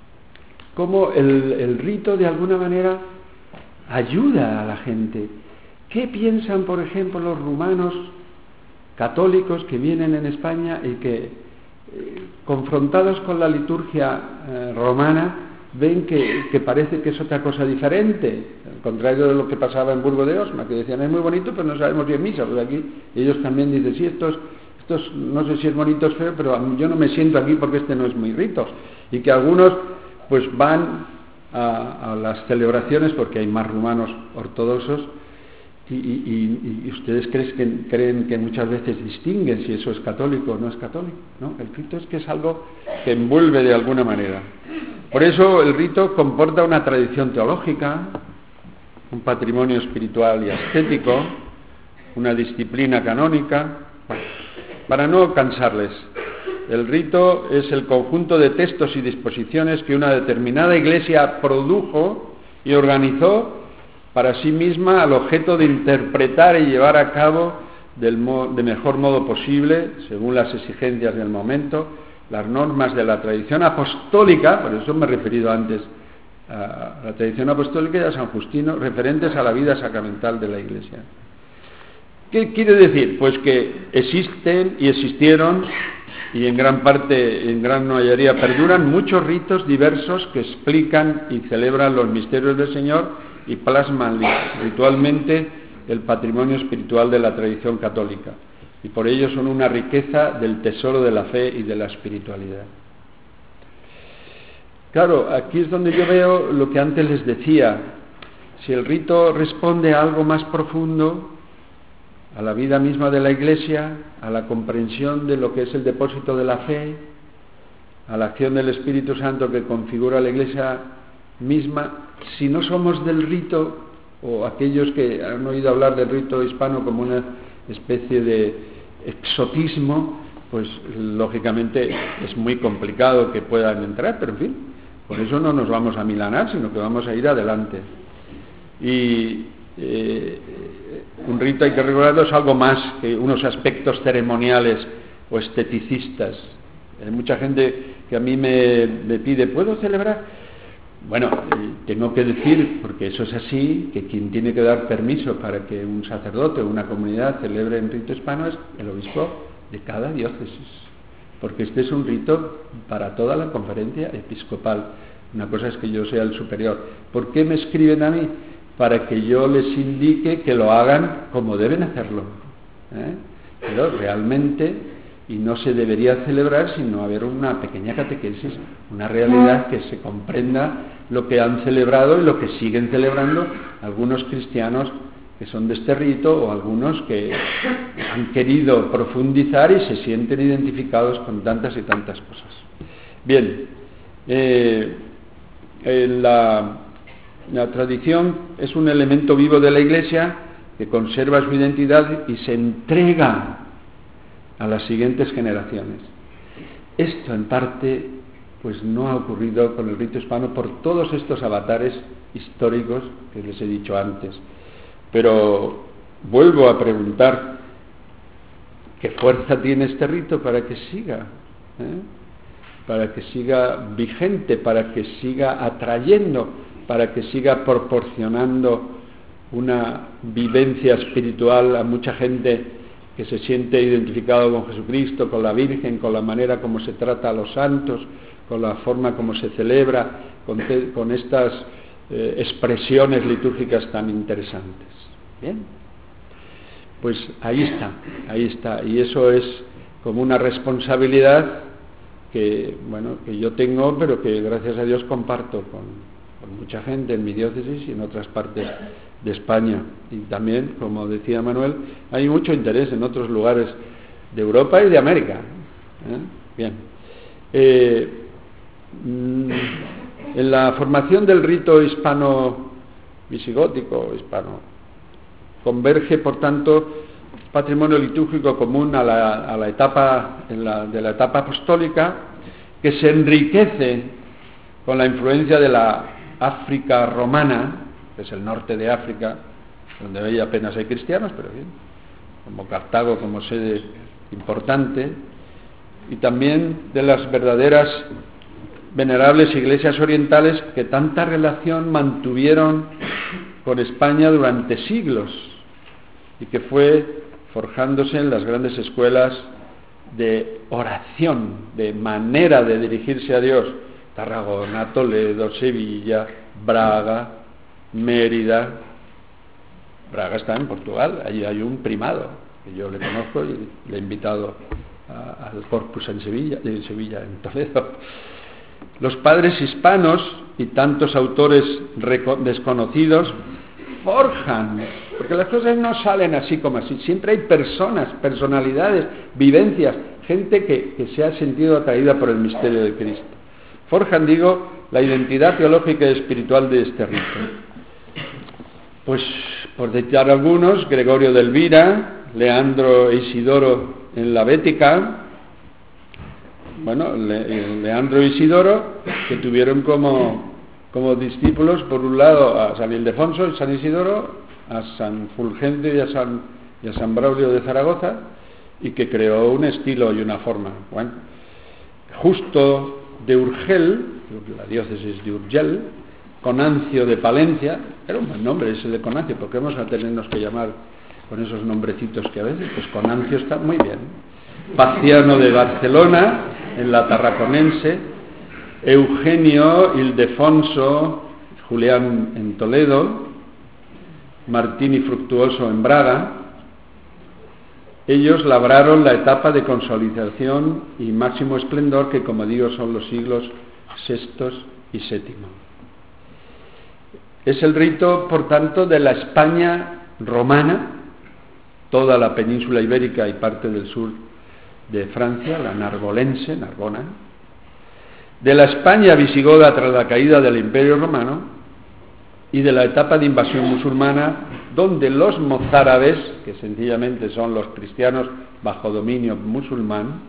cómo el, el rito de alguna manera ayuda a la gente. ¿Qué piensan, por ejemplo, los rumanos católicos que vienen en España y que, eh, confrontados con la liturgia eh, romana, ven que, que parece que es otra cosa diferente, al contrario de lo que pasaba en Burgo de Osma, que decían, es muy bonito, pero no sabemos bien misa, pues aquí ellos también dicen, sí, esto es, esto es, no sé si es bonito o es feo, pero yo no me siento aquí porque este no es muy rito, y que algunos pues van a, a las celebraciones, porque hay más rumanos ortodoxos, y, y, y, y ustedes creen que, creen que muchas veces distinguen si eso es católico o no es católico, ¿no? El rito es que es algo que envuelve de alguna manera. Por eso el rito comporta una tradición teológica, un patrimonio espiritual y estético, una disciplina canónica. Bueno, para no cansarles, el rito es el conjunto de textos y disposiciones que una determinada iglesia produjo y organizó para sí misma al objeto de interpretar y llevar a cabo del mo- de mejor modo posible, según las exigencias del momento, las normas de la tradición apostólica, por eso me he referido antes a la tradición apostólica y a San Justino, referentes a la vida sacramental de la Iglesia. ¿Qué quiere decir? Pues que existen y existieron, y en gran parte, en gran mayoría perduran, muchos ritos diversos que explican y celebran los misterios del Señor y plasman ritualmente el patrimonio espiritual de la tradición católica, y por ello son una riqueza del tesoro de la fe y de la espiritualidad. Claro, aquí es donde yo veo lo que antes les decía, si el rito responde a algo más profundo, a la vida misma de la Iglesia, a la comprensión de lo que es el depósito de la fe, a la acción del Espíritu Santo que configura la Iglesia misma, si no somos del rito, o aquellos que han oído hablar del rito hispano como una especie de exotismo, pues lógicamente es muy complicado que puedan entrar, pero en fin, por eso no nos vamos a milanar, sino que vamos a ir adelante. Y eh, un rito, hay que recordarlo, es algo más que unos aspectos ceremoniales o esteticistas. Hay mucha gente que a mí me, me pide, ¿puedo celebrar? bueno, eh, tengo que decir, porque eso es así, que quien tiene que dar permiso para que un sacerdote o una comunidad celebre el rito hispano es el obispo de cada diócesis, porque este es un rito para toda la conferencia episcopal. Una cosa es que yo sea el superior. ¿Por qué me escriben a mí? Para que yo les indique que lo hagan como deben hacerlo, ¿eh? Pero realmente, y no se debería celebrar sino haber una pequeña catequesis, una realidad que se comprenda lo que han celebrado y lo que siguen celebrando algunos cristianos que son de este rito, o algunos que han querido profundizar y se sienten identificados con tantas y tantas cosas. Bien, eh, en la, la tradición es un elemento vivo de la Iglesia que conserva su identidad y se entrega a las siguientes generaciones. Esto en parte pues no ha ocurrido con el rito hispano por todos estos avatares históricos que les he dicho antes. Pero vuelvo a preguntar, ¿qué fuerza tiene este rito para que siga? ¿eh? Para que siga vigente, para que siga atrayendo, para que siga proporcionando una vivencia espiritual a mucha gente que se siente identificado con Jesucristo, con la Virgen, con la manera como se trata a los santos, con la forma como se celebra, con, te, con estas eh, expresiones litúrgicas tan interesantes. Bien, pues ahí está, ahí está, y eso es como una responsabilidad que, bueno, que yo tengo, pero que gracias a Dios comparto con, con mucha gente en mi diócesis y en otras partes de España. Y también, como decía Manuel, hay mucho interés en otros lugares de Europa y de América. ¿eh? Bien. Eh, en la formación del rito hispano-visigótico, hispano, converge, por tanto, patrimonio litúrgico común a la, a la etapa en la, de la etapa apostólica, que se enriquece con la influencia de la África romana, que es el norte de África, donde hoy apenas hay cristianos, pero bien, como Cartago como sede importante, y también de las verdaderas venerables iglesias orientales que tanta relación mantuvieron con España durante siglos y que fue forjándose en las grandes escuelas de oración, de manera de dirigirse a Dios: Tarragona, Toledo, Sevilla, Braga, Mérida. Braga está en Portugal, allí hay un primado que yo le conozco y le he invitado a, al Corpus en Sevilla, en Sevilla, en Toledo. Los padres hispanos y tantos autores desconocidos forjan, porque las cosas no salen así como así, siempre hay personas, personalidades, vivencias, gente que, que se ha sentido atraída por el misterio de Cristo. Forjan, digo, la identidad teológica y espiritual de este rito. Pues, por citar algunos, Gregorio de Elvira, Leandro e Isidoro en la Bética. Bueno, Le, Leandro e Isidoro, que tuvieron como como discípulos, por un lado, a San Ildefonso y San Isidoro, a San Fulgencio y a San, y a San Braulio de Zaragoza, y que creó un estilo y una forma. Bueno, Justo de Urgel, la diócesis de Urgel, Conancio de Palencia, era un buen nombre ese de Conancio, porque vamos a tenernos que llamar con esos nombrecitos que a veces, pues Conancio está muy bien. Paciano de Barcelona, en la Tarraconense, Eugenio Ildefonso Julián en Toledo, Martín y Fructuoso en Braga. Ellos labraron la etapa de consolidación y máximo esplendor que, como digo, son los siglos sextos y séptimo. Es el rito, por tanto, de la España romana, toda la península ibérica y parte del sur de Francia, la narbolense, Narbona, de la España visigoda tras la caída del Imperio Romano y de la etapa de invasión musulmana, donde los mozárabes, que sencillamente son los cristianos bajo dominio musulmán,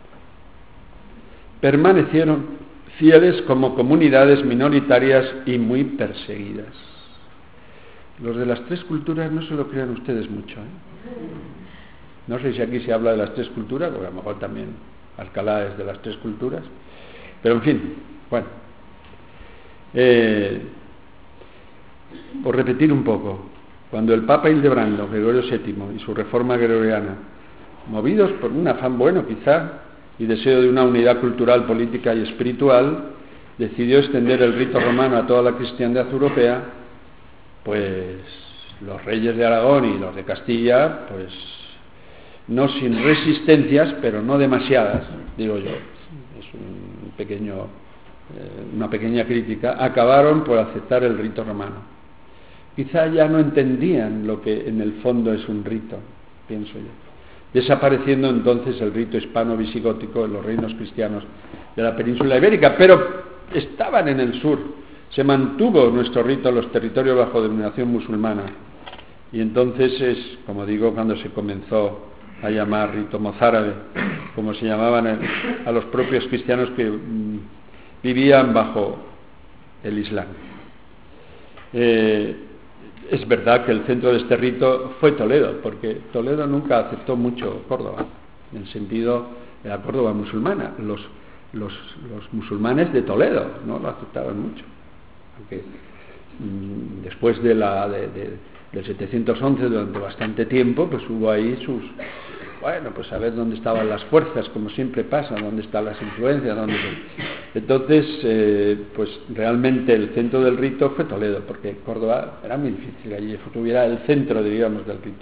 permanecieron fieles como comunidades minoritarias y muy perseguidas. Los de las tres culturas no se lo crean ustedes mucho, ¿eh? No sé si aquí se habla de las tres culturas, porque a lo mejor también Alcalá es de las tres culturas. Pero en fin, bueno, Eh, por repetir un poco, cuando el Papa Hildebrando, Gregorio séptimo, y su reforma gregoriana, movidos por un afán bueno quizá, y deseo de una unidad cultural, política y espiritual, decidió extender el rito romano a toda la cristiandad europea, pues los reyes de Aragón y los de Castilla, pues no sin resistencias, pero no demasiadas, digo yo, es un pequeño, eh, una pequeña crítica, acabaron por aceptar el rito romano. Quizá ya no entendían lo que en el fondo es un rito, pienso yo, desapareciendo entonces el rito hispano-visigótico en los reinos cristianos de la península ibérica, pero estaban en el sur, se mantuvo nuestro rito en los territorios bajo dominación musulmana, y entonces es, como digo, cuando se comenzó a llamar rito mozárabe, como se llamaban el, a los propios cristianos que mmm, vivían bajo el Islam. Eh, es verdad que el centro de este rito fue Toledo, porque Toledo nunca aceptó mucho Córdoba, en el sentido de la Córdoba musulmana. Los, los, los musulmanes de Toledo no lo aceptaban mucho, aunque mmm, después de la de, de, del setecientos once, durante bastante tiempo, pues hubo ahí sus, bueno, pues a ver dónde estaban las fuerzas, como siempre pasa, dónde están las influencias, dónde se... Entonces, eh, pues realmente el centro del rito fue Toledo, porque Córdoba era muy difícil, allí tuviera el centro, diríamos, del rito.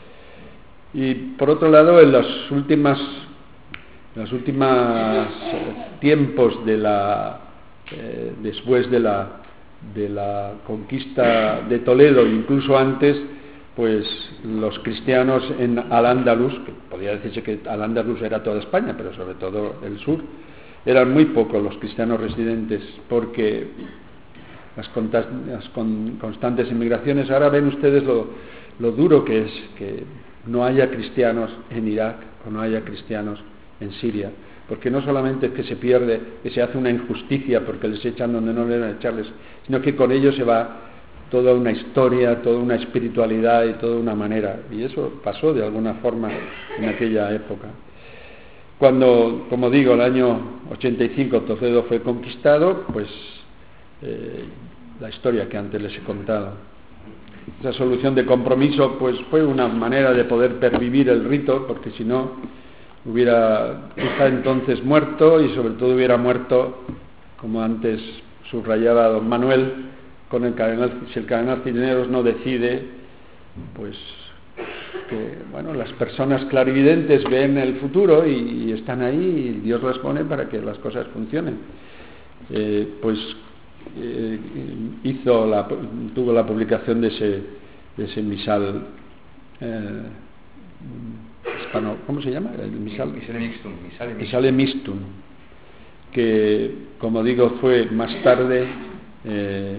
Y por otro lado, en las últimas, en los últimos tiempos de la, eh, después de la, de la conquista de Toledo, incluso antes, pues los cristianos en Al-Ándalus, que podría decirse que Al-Ándalus era toda España, pero sobre todo el sur, eran muy pocos los cristianos residentes, porque las, contas, las con, constantes inmigraciones, ahora ven ustedes lo, lo duro que es que no haya cristianos en Irak o no haya cristianos en Siria, porque no solamente es que se pierde, que se hace una injusticia porque les echan donde no deben echarles, sino que con ello se va toda una historia, toda una espiritualidad y toda una manera, y eso pasó de alguna forma en aquella época. Cuando, como digo, el año ochenta y cinco Toledo fue conquistado, pues eh, la historia que antes les he contado. Esa solución de compromiso pues fue una manera de poder pervivir el rito, porque si no hubiera quizá entonces muerto, y sobre todo hubiera muerto, como antes subrayaba don Manuel, con el cardenal, si el cardenal Cisneros no decide, pues que, bueno, las personas clarividentes ven el futuro y, y están ahí, y Dios las pone para que las cosas funcionen. Eh, pues eh, hizo la, tuvo la publicación de ese, de ese misal eh, hispano, ¿cómo se llama? El misal, Misale Mixtum, Misale Mixtum. Misale Mixtum, que, como digo, fue más tarde eh,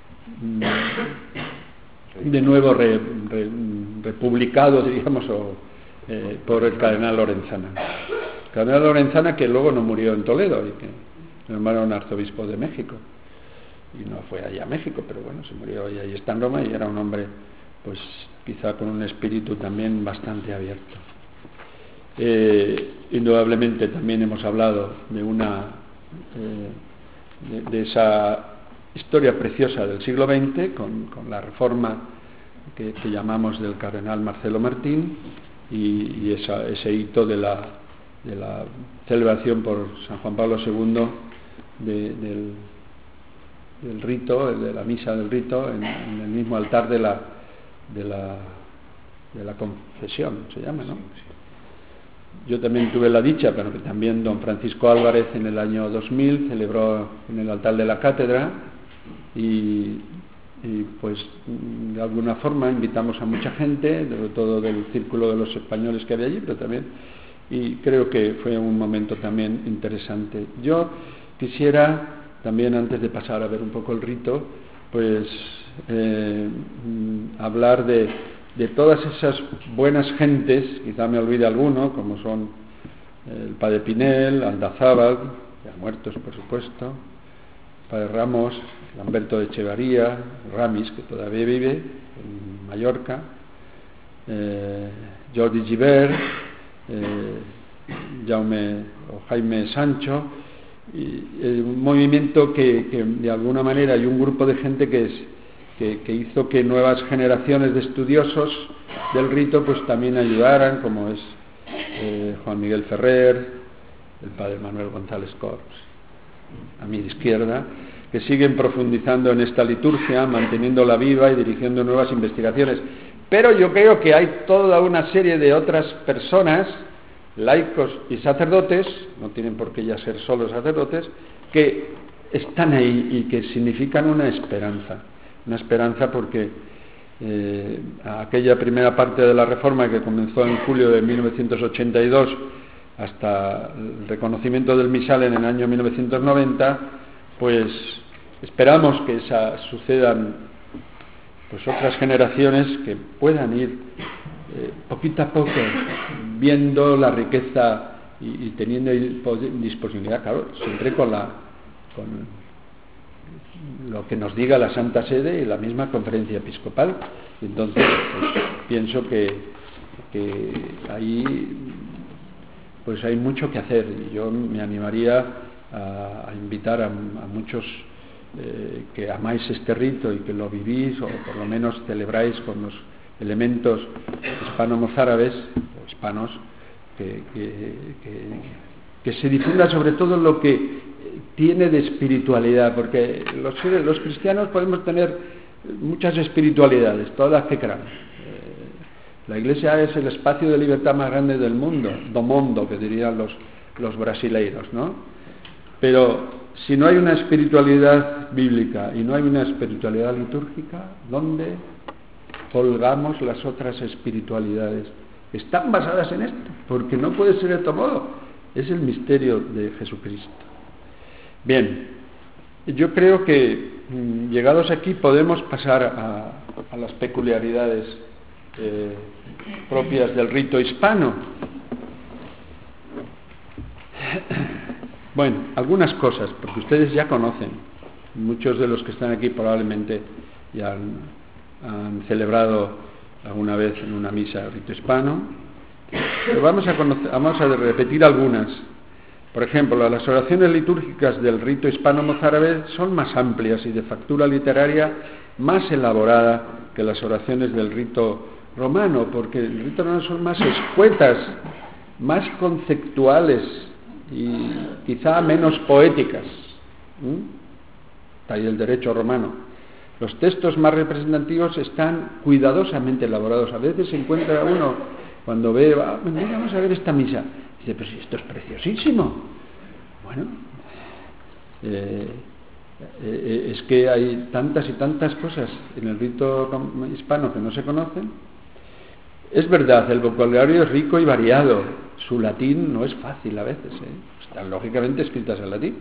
de nuevo re, re, republicado, diríamos, o, eh, por el cardenal Lorenzana. El cardenal Lorenzana, que luego no murió en Toledo, y que nombraron arzobispo de México, y no fue allá a México, pero bueno, se murió y ahí está en Roma, y era un hombre, pues quizá con un espíritu también bastante abierto. Eh, indudablemente también hemos hablado de una eh, de, de esa historia preciosa del siglo veinte, con, con la reforma que, que llamamos del cardenal Marcelo Martín, y, y esa, ese hito de la, de la celebración por San Juan Pablo segundo de, del, del rito, de la misa del rito, en, en el mismo altar de la, de la, de la confesión, se llama, ¿no? Yo también tuve la dicha, pero que también don Francisco Álvarez en el año dos mil celebró en el altar de la cátedra, y, y pues de alguna forma invitamos a mucha gente, sobre todo del círculo de los españoles que había allí, pero también, y creo que fue un momento también interesante. Yo quisiera también, antes de pasar a ver un poco el rito, pues eh, hablar de, de todas esas buenas gentes, quizá me olvide alguno, como son el padre Pinel, Aldazábal, ya muertos por supuesto, padre Ramos, Lamberto de Echevarría, Ramis, que todavía vive en Mallorca, eh, Jordi Gibert, eh, Jaume o Jaime Sancho, y, eh, un movimiento que, que de alguna manera hay un grupo de gente que, es, que, que hizo que nuevas generaciones de estudiosos del rito pues también ayudaran, como es eh, Juan Miguel Ferrer, el padre Manuel González Corps, a mi izquierda, que siguen profundizando en esta liturgia, manteniéndola viva y dirigiendo nuevas investigaciones. Pero yo creo que hay toda una serie de otras personas, laicos y sacerdotes, no tienen por qué ya ser solo sacerdotes, que están ahí y que significan una esperanza. Una esperanza porque eh, aquella primera parte de la Reforma que comenzó en julio de mil novecientos ochenta y dos hasta el reconocimiento del misal en el año mil novecientos noventa, pues esperamos que esa, sucedan pues otras generaciones que puedan ir eh, poquito a poco viendo la riqueza y, y teniendo disponibilidad, claro, siempre con la con lo que nos diga la Santa Sede y la misma Conferencia Episcopal. Entonces pues, pienso que, que ahí pues hay mucho que hacer, y yo me animaría a, a invitar a, a muchos eh, que amáis este rito y que lo vivís, o por lo menos celebráis con los elementos hispano-mozárabes, o hispanos, que, que, que, que se difunda sobre todo lo que tiene de espiritualidad, porque los, los cristianos podemos tener muchas espiritualidades, todas las que queramos. La Iglesia es el espacio de libertad más grande del mundo, do mundo, que dirían los, los brasileiros, ¿no? Pero si no hay una espiritualidad bíblica y no hay una espiritualidad litúrgica, ¿dónde colgamos las otras espiritualidades? Están basadas en esto, porque no puede ser de otro modo. Es el misterio de Jesucristo. Bien, yo creo que mmm, llegados aquí podemos pasar a, a las peculiaridades Eh, propias del rito hispano. Bueno, algunas cosas, porque ustedes ya conocen, muchos de los que están aquí probablemente ya han, han celebrado alguna vez en una misa el rito hispano, pero vamos a, conocer, vamos a repetir algunas. Por ejemplo, las oraciones litúrgicas del rito hispano-mozárabe son más amplias y de factura literaria más elaborada que las oraciones del rito romano, porque el rito romano son más escuetas, más conceptuales y quizá menos poéticas. ¿Mm? Ahí el derecho romano. Los textos más representativos están cuidadosamente elaborados. A veces se encuentra uno, cuando ve, ah, vamos a ver esta misa, dice, pero si esto es preciosísimo. Bueno, eh, eh, es que hay tantas y tantas cosas en el rito hispano que no se conocen. Es verdad, el vocabulario es rico y variado. Su latín no es fácil a veces, ¿eh? Están lógicamente escritas en latín.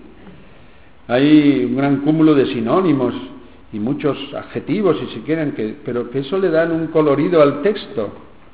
Hay un gran cúmulo de sinónimos y muchos adjetivos, si se quieren, que, pero que eso le dan un colorido al texto.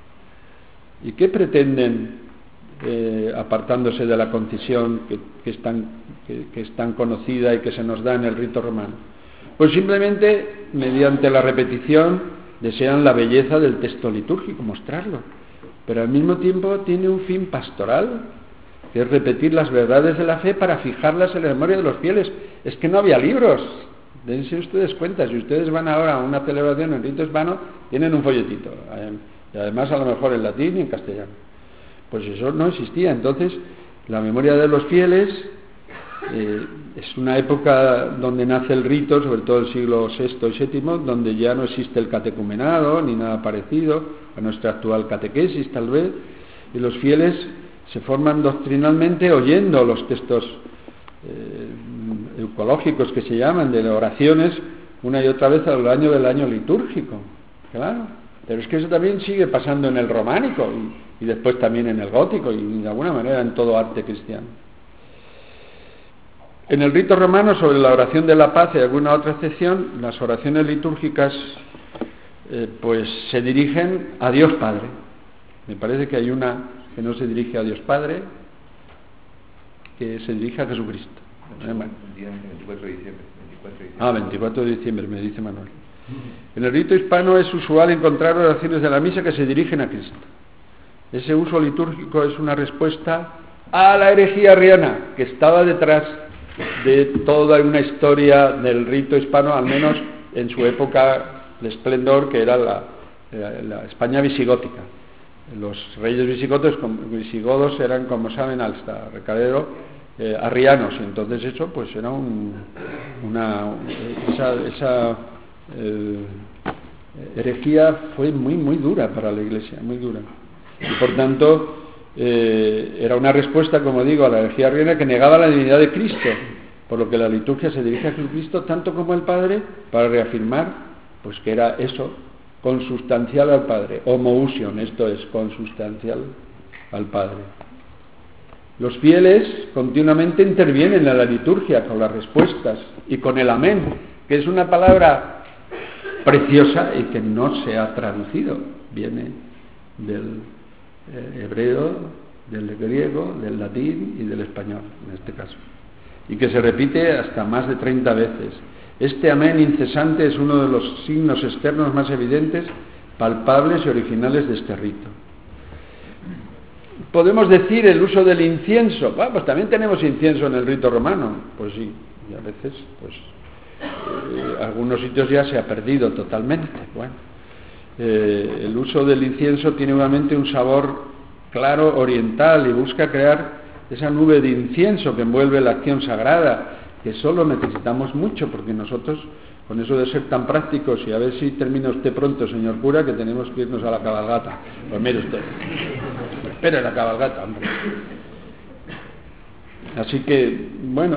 ¿Y qué pretenden, eh, apartándose de la concisión que, que, es tan, que, que es tan conocida y que se nos da en el rito romano? Pues simplemente, mediante la repetición, desean la belleza del texto litúrgico, mostrarlo, pero al mismo tiempo tiene un fin pastoral, que es repetir las verdades de la fe para fijarlas en la memoria de los fieles. Es que no había libros, dense ustedes cuenta, si ustedes van ahora a una celebración en rito hispano, tienen un folletito, y además a lo mejor en latín y en castellano. Pues eso no existía. Entonces la memoria de los fieles eh, es una época donde nace el rito, sobre todo el siglo sexto y séptimo, donde ya no existe el catecumenado ni nada parecido a nuestra actual catequesis tal vez, y los fieles se forman doctrinalmente oyendo los textos eh, eucológicos que se llaman, de oraciones, una y otra vez a lo largo del año litúrgico, claro. Pero es que eso también sigue pasando en el románico y, y después también en el gótico y de alguna manera en todo arte cristiano. En el rito romano, sobre la oración de la paz y alguna otra excepción, las oraciones litúrgicas eh, pues se dirigen a Dios Padre. Me parece que hay una que no se dirige a Dios Padre, que se dirige a Jesucristo. veinticuatro de diciembre. Ah, veinticuatro de diciembre, me dice Manuel. En el rito hispano es usual encontrar oraciones de la misa que se dirigen a Cristo. Ese uso litúrgico es una respuesta a la herejía arriana que estaba detrás de toda una historia del rito hispano, al menos en su época de esplendor, que era la, la, la España visigótica. Los reyes visigodos, visigodos eran, como saben, hasta Recadero, eh, arrianos, y entonces eso pues era un, una esa, esa eh, herejía fue muy muy dura para la Iglesia, muy dura, y por tanto eh, era una respuesta, como digo, a la herejía arriana, que negaba la divinidad de Cristo, por lo que la liturgia se dirige a Jesucristo tanto como el Padre, para reafirmar pues que era eso, consustancial al Padre, homoousion, esto es, consustancial al Padre. Los fieles continuamente intervienen en la liturgia con las respuestas y con el amén, que es una palabra preciosa y que no se ha traducido, viene del eh, hebreo, del griego, del latín y del español, en este caso, y que se repite hasta más de treinta veces. Este amén incesante es uno de los signos externos más evidentes, palpables y originales de este rito. Podemos decir el uso del incienso. Bueno, pues también tenemos incienso en el rito romano. Pues sí, y a veces, pues, eh, algunos sitios ya se ha perdido totalmente. Bueno, eh, el uso del incienso tiene obviamente un sabor claro oriental y busca crear esa nube de incienso que envuelve la acción sagrada, que solo necesitamos mucho, porque nosotros, con eso de ser tan prácticos, y a ver si termina usted pronto, señor cura, que tenemos que irnos a la cabalgata. Pues mire usted, espere la cabalgata, hombre. Así que, bueno,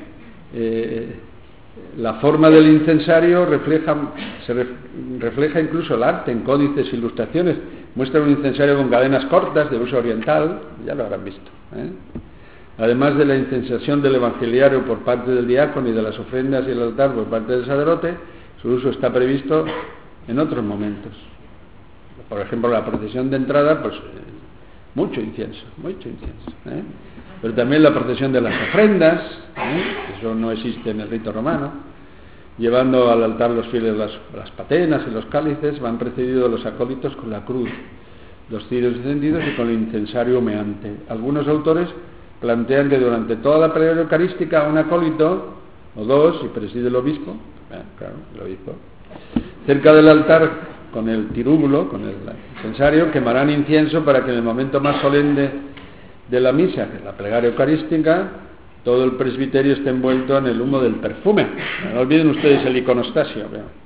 eh, la forma del incensario refleja, se ref, refleja incluso el arte en códices e ilustraciones. Muestra un incensario con cadenas cortas de uso oriental, ya lo habrán visto, ¿eh? Además de la incensación del evangeliario por parte del diácono y de las ofrendas y el altar por parte del sacerdote, su uso está previsto en otros momentos. Por ejemplo, la procesión de entrada, pues mucho incienso, mucho incienso, ¿eh? Pero también la procesión de las ofrendas, ¿eh? Eso no existe en el rito romano. Llevando al altar los fieles las, las patenas y los cálices, van precedidos los acólitos con la cruz, los cirios encendidos y con el incensario humeante. Algunos autores plantean que durante toda la plegaria eucarística un acólito, o dos, y preside el obispo, eh, claro, el obispo, cerca del altar con el tirúbulo, con el incensario, quemarán incienso para que en el momento más solemne de la misa, que es la plegaria eucarística, todo el presbiterio esté envuelto en el humo del perfume. No olviden ustedes el iconostasio.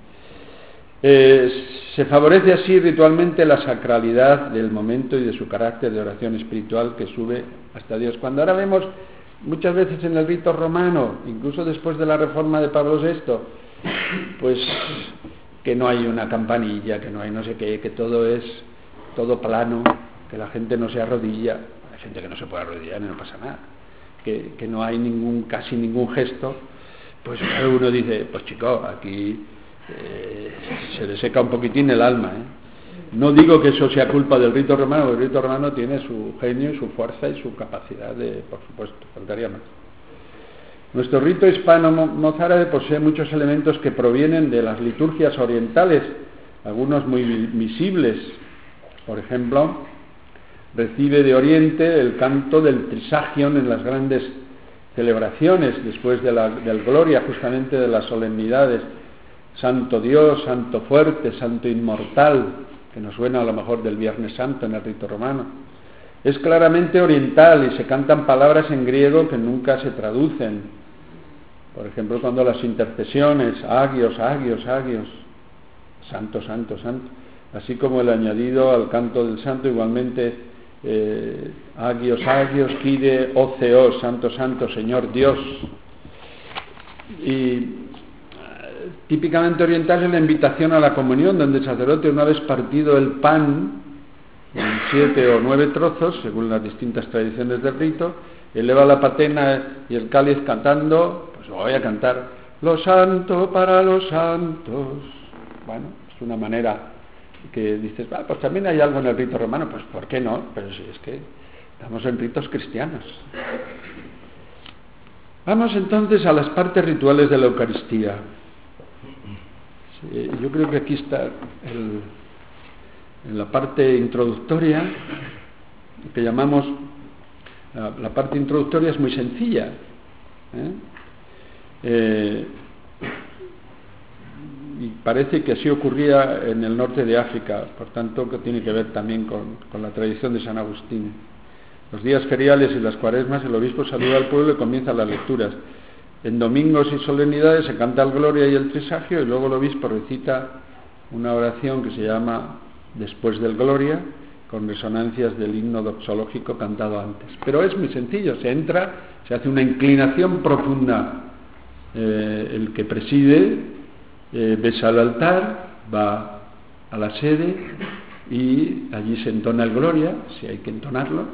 Eh, se favorece así ritualmente la sacralidad del momento y de su carácter de oración espiritual que sube hasta Dios. Cuando ahora vemos muchas veces en el rito romano, incluso después de la reforma de Pablo sexto, pues que no hay una campanilla, que no hay no sé qué, que todo es todo plano, que la gente no se arrodilla. Hay gente que no se puede arrodillar y no pasa nada, que, que no hay ningún casi ningún gesto. Pues uno dice, pues chico, aquí Eh, se le seca un poquitín el alma, ¿eh? No digo que eso sea culpa del rito romano, el rito romano tiene su genio y su fuerza y su capacidad de, por supuesto, faltaría más. Nuestro rito hispano-mozárabe posee muchos elementos que provienen de las liturgias orientales, algunos muy visibles. Por ejemplo, recibe de Oriente el canto del trisagion en las grandes celebraciones, después de la del gloria, justamente de las solemnidades. Santo Dios, Santo fuerte, Santo inmortal, que nos suena a lo mejor del Viernes Santo en el rito romano. Es claramente oriental y se cantan palabras en griego que nunca se traducen. Por ejemplo, cuando las intercesiones, agios, agios, agios, santo, santo, santo, así como el añadido al canto del santo, igualmente, eh, agios, agios, kide, o theos, santo, santo, Señor Dios. Y típicamente oriental es la invitación a la comunión, donde el sacerdote, una vez partido el pan en siete o nueve trozos, según las distintas tradiciones del rito, eleva la patena y el cáliz cantando, pues voy a cantar, lo santo para los santos. Bueno, es una manera que dices, ah, pues también hay algo en el rito romano, pues ¿por qué no? Pero si es que estamos en ritos cristianos. Vamos entonces a las partes rituales de la Eucaristía. Sí, yo creo que aquí está el, en la parte introductoria, que llamamos, la, la parte introductoria es muy sencilla, ¿eh? Eh, y parece que así ocurría en el norte de África, por tanto que tiene que ver también con, con la tradición de San Agustín. Los días feriales y las cuaresmas el obispo saluda al pueblo y comienza las lecturas. En domingos y solemnidades se canta el Gloria y el Trisagio y luego el obispo recita una oración que se llama Después del Gloria, con resonancias del himno doxológico cantado antes. Pero es muy sencillo, se entra, se hace una inclinación profunda. Eh, el que preside eh, besa al altar, va a la sede y allí se entona el Gloria, si hay que entonarlo,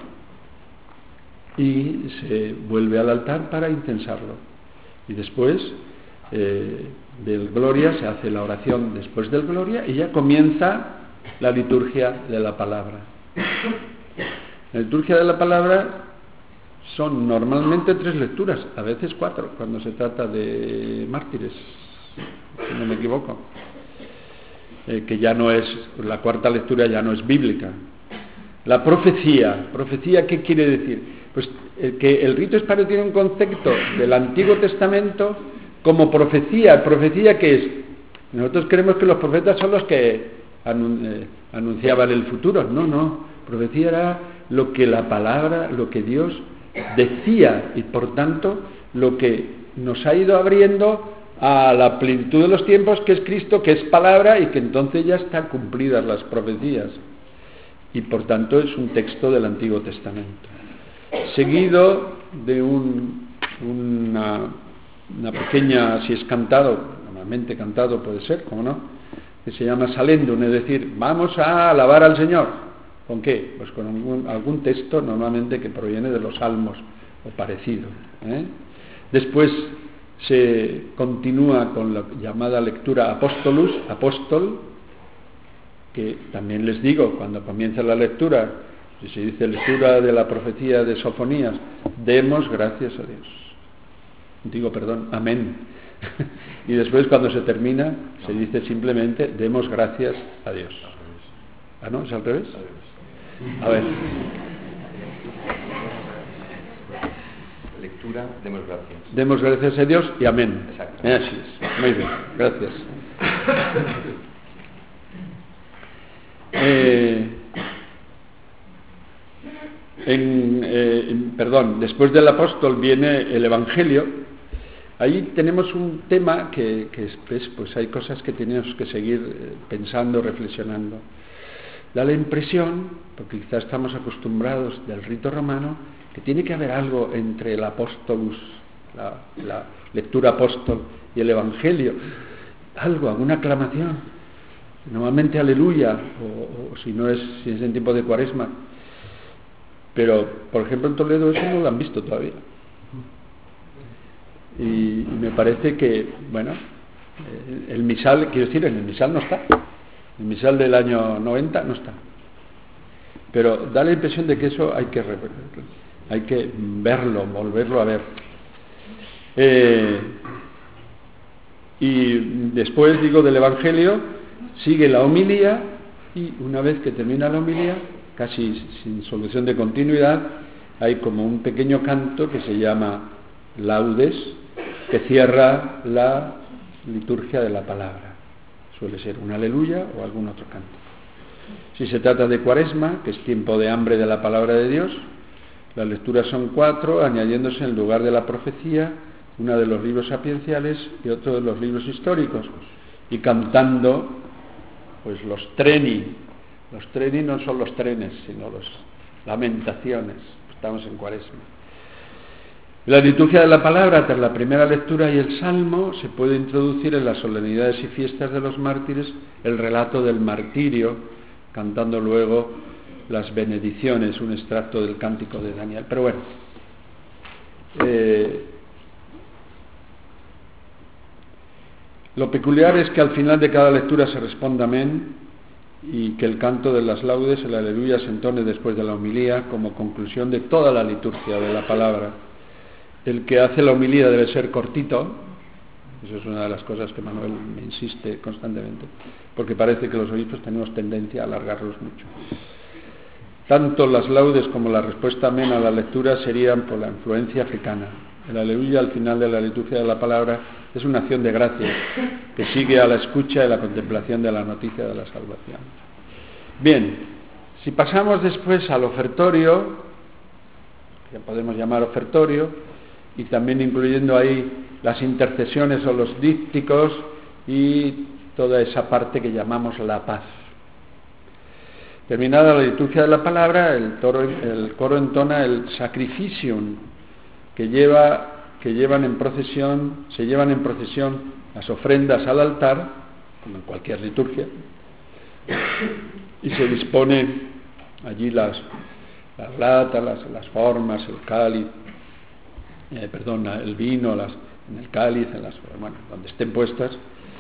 y se vuelve al altar para incensarlo. Y después eh, del Gloria se hace la oración después del Gloria y ya comienza la liturgia de la palabra. La liturgia de la palabra son normalmente tres lecturas, a veces cuatro, cuando se trata de mártires, si no me equivoco. Eh, que ya no es, la cuarta lectura ya no es bíblica. La profecía, ¿profecía qué quiere decir? Pues eh, que el rito hispano tiene un concepto del Antiguo Testamento como profecía. ¿Profecía qué es? Nosotros creemos que los profetas son los que anun, eh, anunciaban el futuro. No, no, profecía era lo que la palabra, lo que Dios decía y por tanto lo que nos ha ido abriendo a la plenitud de los tiempos, que es Cristo, que es palabra y que entonces ya están cumplidas las profecías y por tanto es un texto del Antiguo Testamento seguido de un, una, una pequeña, si es cantado, normalmente cantado puede ser, ¿cómo no?, que se llama Salendum, es decir, vamos a alabar al Señor. ¿Con qué? Pues con algún, algún texto normalmente que proviene de los Salmos o parecido, ¿eh? Después se continúa con la llamada lectura Apostolus, apóstol, que también les digo, cuando comienza la lectura, si se dice lectura de la profecía de Sofonías, demos gracias a Dios. Digo, perdón, amén. Y después cuando se termina, se dice simplemente, demos gracias a Dios. ¿Ah, no? ¿Es al revés? A ver. Lectura, demos gracias. Demos gracias a Dios y amén. Exacto. Así es. Muy bien, gracias. Eh, en, eh, en, perdón, después del apóstol viene el Evangelio. Ahí tenemos un tema que, que es, pues hay cosas que tenemos que seguir pensando, reflexionando. Da la impresión, porque quizás estamos acostumbrados del rito romano, que tiene que haber algo entre el apóstolus, la, la lectura apóstol y el Evangelio, algo, alguna aclamación, normalmente aleluya, o, o si no es, si es en tiempo de cuaresma, pero por ejemplo en Toledo eso no lo han visto todavía. Y, y me parece que, bueno, el, el misal, quiero decir, en el misal no está. El misal del año noventa no está. Pero da la impresión de que eso hay que, hay que verlo, volverlo a ver. Eh, y después, digo, del Evangelio, sigue la homilía y una vez que termina la homilía, casi sin solución de continuidad, hay como un pequeño canto que se llama Laudes, que cierra la liturgia de la palabra. Suele ser un aleluya o algún otro canto. Si se trata de cuaresma, que es tiempo de hambre de la palabra de Dios, las lecturas son cuatro, añadiéndose en lugar de la profecía una de los libros sapienciales y otro de los libros históricos, y cantando pues los treni. Los treni no son los trenes, sino las lamentaciones. Estamos en cuaresma. La liturgia de la palabra, tras la primera lectura y el salmo, se puede introducir en las solemnidades y fiestas de los mártires el relato del martirio, cantando luego las benedicciones, un extracto del cántico de Daniel. Pero bueno, eh, lo peculiar es que al final de cada lectura se responda amén y que el canto de las laudes, el aleluya, se entone después de la homilía como conclusión de toda la liturgia de la palabra. El que hace la homilía debe ser cortito, eso es una de las cosas que Manuel me insiste constantemente, porque parece que los obispos tenemos tendencia a alargarlos mucho. Tanto las laudes como la respuesta amén a la lectura serían por la influencia africana. El aleluya al final de la liturgia de la palabra es una acción de gracias que sigue a la escucha y la contemplación de la noticia de la salvación. Bien, si pasamos después al ofertorio, que podemos llamar ofertorio, y también incluyendo ahí las intercesiones o los dípticos y toda esa parte que llamamos la paz. Terminada la liturgia de la palabra, el, toro, el coro entona el sacrificium, que lleva, que llevan en procesión, se llevan en procesión las ofrendas al altar, como en cualquier liturgia, y se dispone allí las, las latas, las, las formas, el cáliz, eh, perdón, el vino, las, en el cáliz, en las, bueno, donde estén puestas.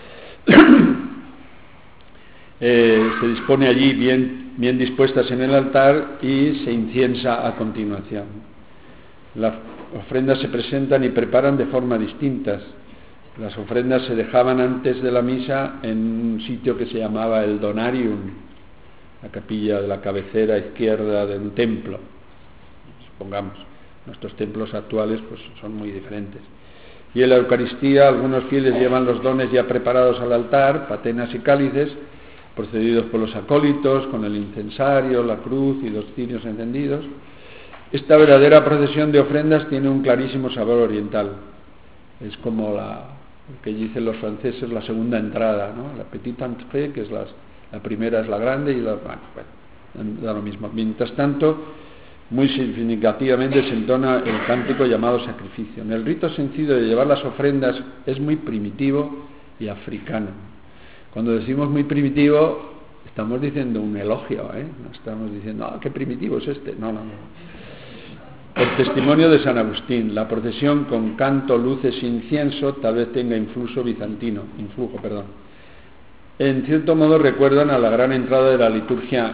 Eh, se dispone allí bien, bien dispuestas en el altar y se inciensa a continuación. Las ofrendas se presentan y preparan de forma distintas. Las ofrendas se dejaban antes de la misa en un sitio que se llamaba el donarium, la capilla de la cabecera izquierda de un templo. Supongamos, nuestros templos actuales pues son muy diferentes. Y en la Eucaristía algunos fieles llevan los dones ya preparados al altar, patenas y cálices, procedidos por los acólitos, con el incensario, la cruz y los cirios encendidos. Esta verdadera procesión de ofrendas tiene un clarísimo sabor oriental. Es como la que dicen los franceses, la segunda entrada, ¿no? La petite entrée, que es la, la primera es la grande y la... Bueno, bueno, da lo mismo. Mientras tanto, muy significativamente se entona el cántico llamado sacrificio. En el rito sencillo de llevar las ofrendas es muy primitivo y africano. Cuando decimos muy primitivo, estamos diciendo un elogio, ¿eh? No estamos diciendo, ah, qué primitivo es este. No, no, no. El testimonio de San Agustín, la procesión con canto, luces e incienso tal vez tenga influjo bizantino, influjo, perdón. En cierto modo recuerdan a la gran entrada de la liturgia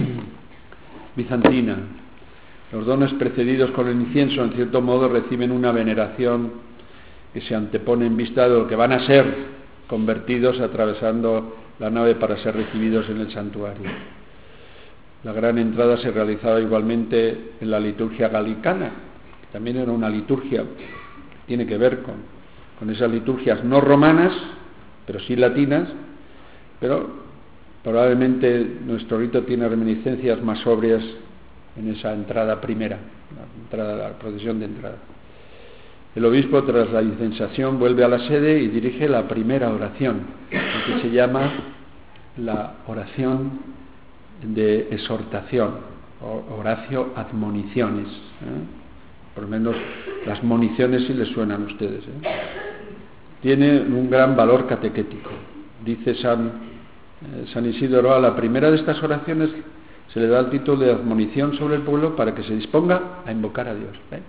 bizantina. Los dones precedidos con el incienso, en cierto modo, reciben una veneración que se antepone en vista de lo que van a ser convertidos atravesando la nave para ser recibidos en el santuario. La gran entrada se realizaba igualmente en la liturgia galicana, que también era una liturgia que tiene que ver con, con esas liturgias no romanas, pero sí latinas, pero probablemente nuestro rito tiene reminiscencias más sobrias en esa entrada primera, la, entrada, la procesión de entrada. El obispo, tras la incensación, vuelve a la sede y dirige la primera oración, que se llama la oración de exhortación, oratio admonitionis. ¿eh? Por lo menos las moniciones sí les suenan a ustedes. ¿eh? Tiene un gran valor catequético. Dice San, eh, San Isidoro, a la primera de estas oraciones se le da el título de admonición sobre el pueblo para que se disponga a invocar a Dios. ¿eh?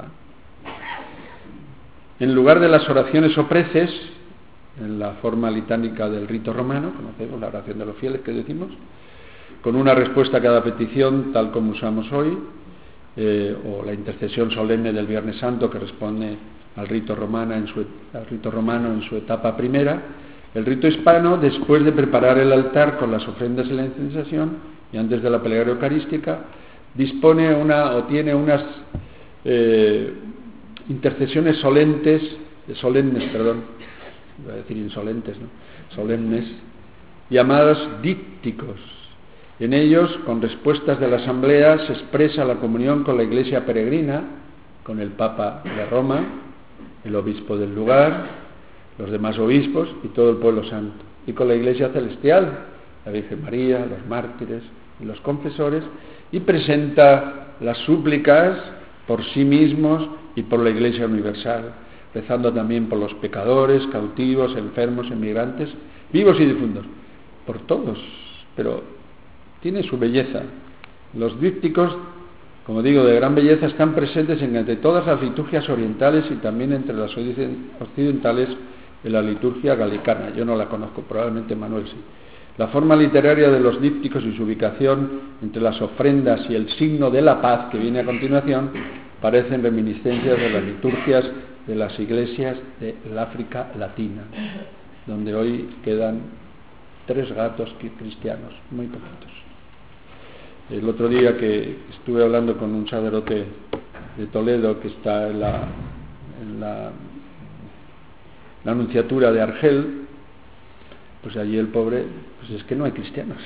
En lugar de las oraciones o preces, en la forma litánica del rito romano, conocemos la oración de los fieles que decimos, con una respuesta a cada petición, tal como usamos hoy, eh, o la intercesión solemne del Viernes Santo que responde al rito, romano en su, al rito romano en su etapa primera, el rito hispano, después de preparar el altar con las ofrendas y la incensación, y antes de la plegaria eucarística, dispone una o tiene unas eh, intercesiones solemnes, solemnes, perdón, voy a decir insolentes, ¿no? Solemnes, llamados dípticos. En ellos, con respuestas de la asamblea, se expresa la comunión con la Iglesia peregrina, con el Papa de Roma, el obispo del lugar, los demás obispos y todo el pueblo santo, y con la Iglesia celestial, la Virgen María, los mártires y los confesores, y presenta las súplicas por sí mismos y por la Iglesia universal, rezando también por los pecadores, cautivos, enfermos, emigrantes, vivos y difuntos, por todos, pero tiene su belleza. Los dípticos, como digo, de gran belleza, están presentes en entre todas las liturgias orientales y también entre las occidentales en la liturgia galicana. Yo no la conozco, probablemente Manuel sí. La forma literaria de los dípticos y su ubicación entre las ofrendas y el signo de la paz que viene a continuación parecen reminiscencias de las liturgias de las iglesias del África Latina, donde hoy quedan tres gatos cristianos, muy poquitos. El otro día que estuve hablando con un sacerdote de Toledo que está en la, en la, la Anunciatura de Argel, pues allí el pobre, pues es que no hay cristianos.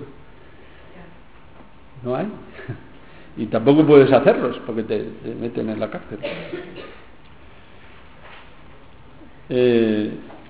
No hay. Y tampoco puedes hacerlos porque te, te meten en la cárcel. Eh,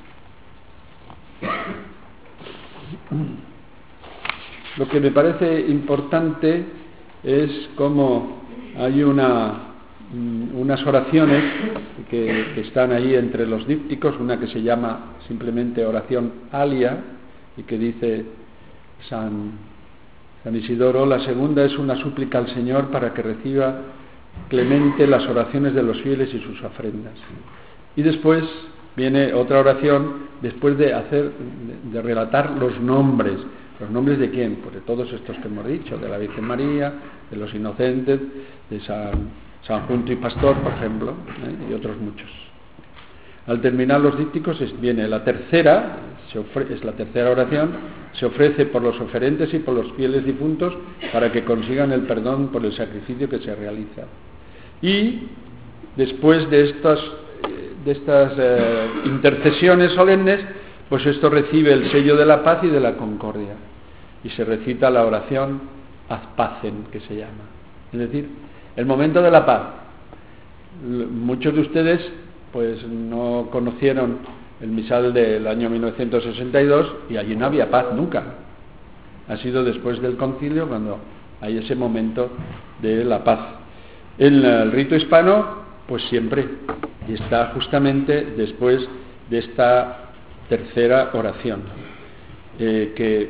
lo que me parece importante es cómo hay una, unas oraciones que, que están ahí entre los dípticos, una que se llama simplemente oración alia y que dice San, San Isidoro, la segunda es una súplica al Señor para que reciba clemente las oraciones de los fieles y sus ofrendas. Y después viene otra oración, después de hacer, de, de relatar los nombres. ¿Los nombres de quién? Pues de todos estos que hemos dicho, de la Virgen María, de los inocentes, de San, San Junto y Pastor, por ejemplo, ¿eh? Y otros muchos. Al terminar los dípticos es, viene la tercera, se ofre, es la tercera oración, se ofrece por los oferentes y por los fieles difuntos para que consigan el perdón por el sacrificio que se realiza. Y después de estas, de estas eh, intercesiones solemnes, pues esto recibe el sello de la paz y de la concordia. Y se recita la oración ad pacem, que se llama. Es decir, el momento de la paz. Muchos de ustedes pues no conocieron el misal del año mil novecientos sesenta y dos y allí no había paz nunca. Ha sido después del concilio cuando hay ese momento de la paz. En el rito hispano, pues siempre. Y está justamente después de esta tercera oración, eh, que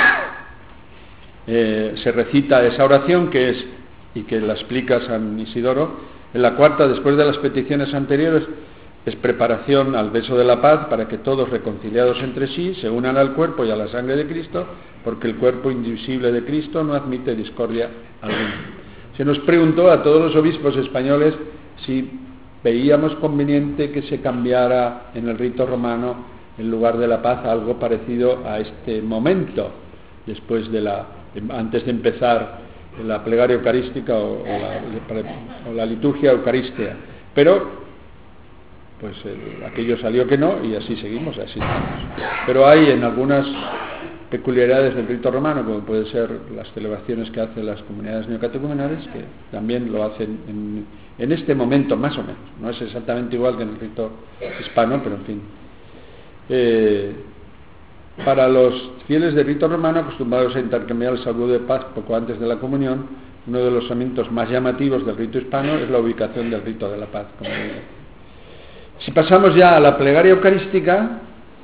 eh, se recita esa oración que es, y que la explica San Isidoro, en la cuarta, después de las peticiones anteriores, es preparación al beso de la paz para que todos reconciliados entre sí se unan al cuerpo y a la sangre de Cristo, porque el cuerpo indivisible de Cristo no admite discordia alguna. Se nos preguntó a todos los obispos españoles si veíamos conveniente que se cambiara en el rito romano en lugar de la paz algo parecido a este momento, después de la, antes de empezar la plegaria eucarística o, o, la, o la liturgia eucarística. Pero, pues el, aquello salió que no y así seguimos, así estamos. Pero hay en algunas peculiaridades del rito romano, como puede ser las celebraciones que hacen las comunidades neocatecumenales, que también lo hacen en, en este momento, más o menos. No es exactamente igual que en el rito hispano, pero en fin. Eh, para los fieles del rito romano acostumbrados a intercambiar el saludo de paz poco antes de la comunión, uno de los elementos más llamativos del rito hispano es la ubicación del rito de la paz, como digo. Si pasamos ya a la plegaria eucarística,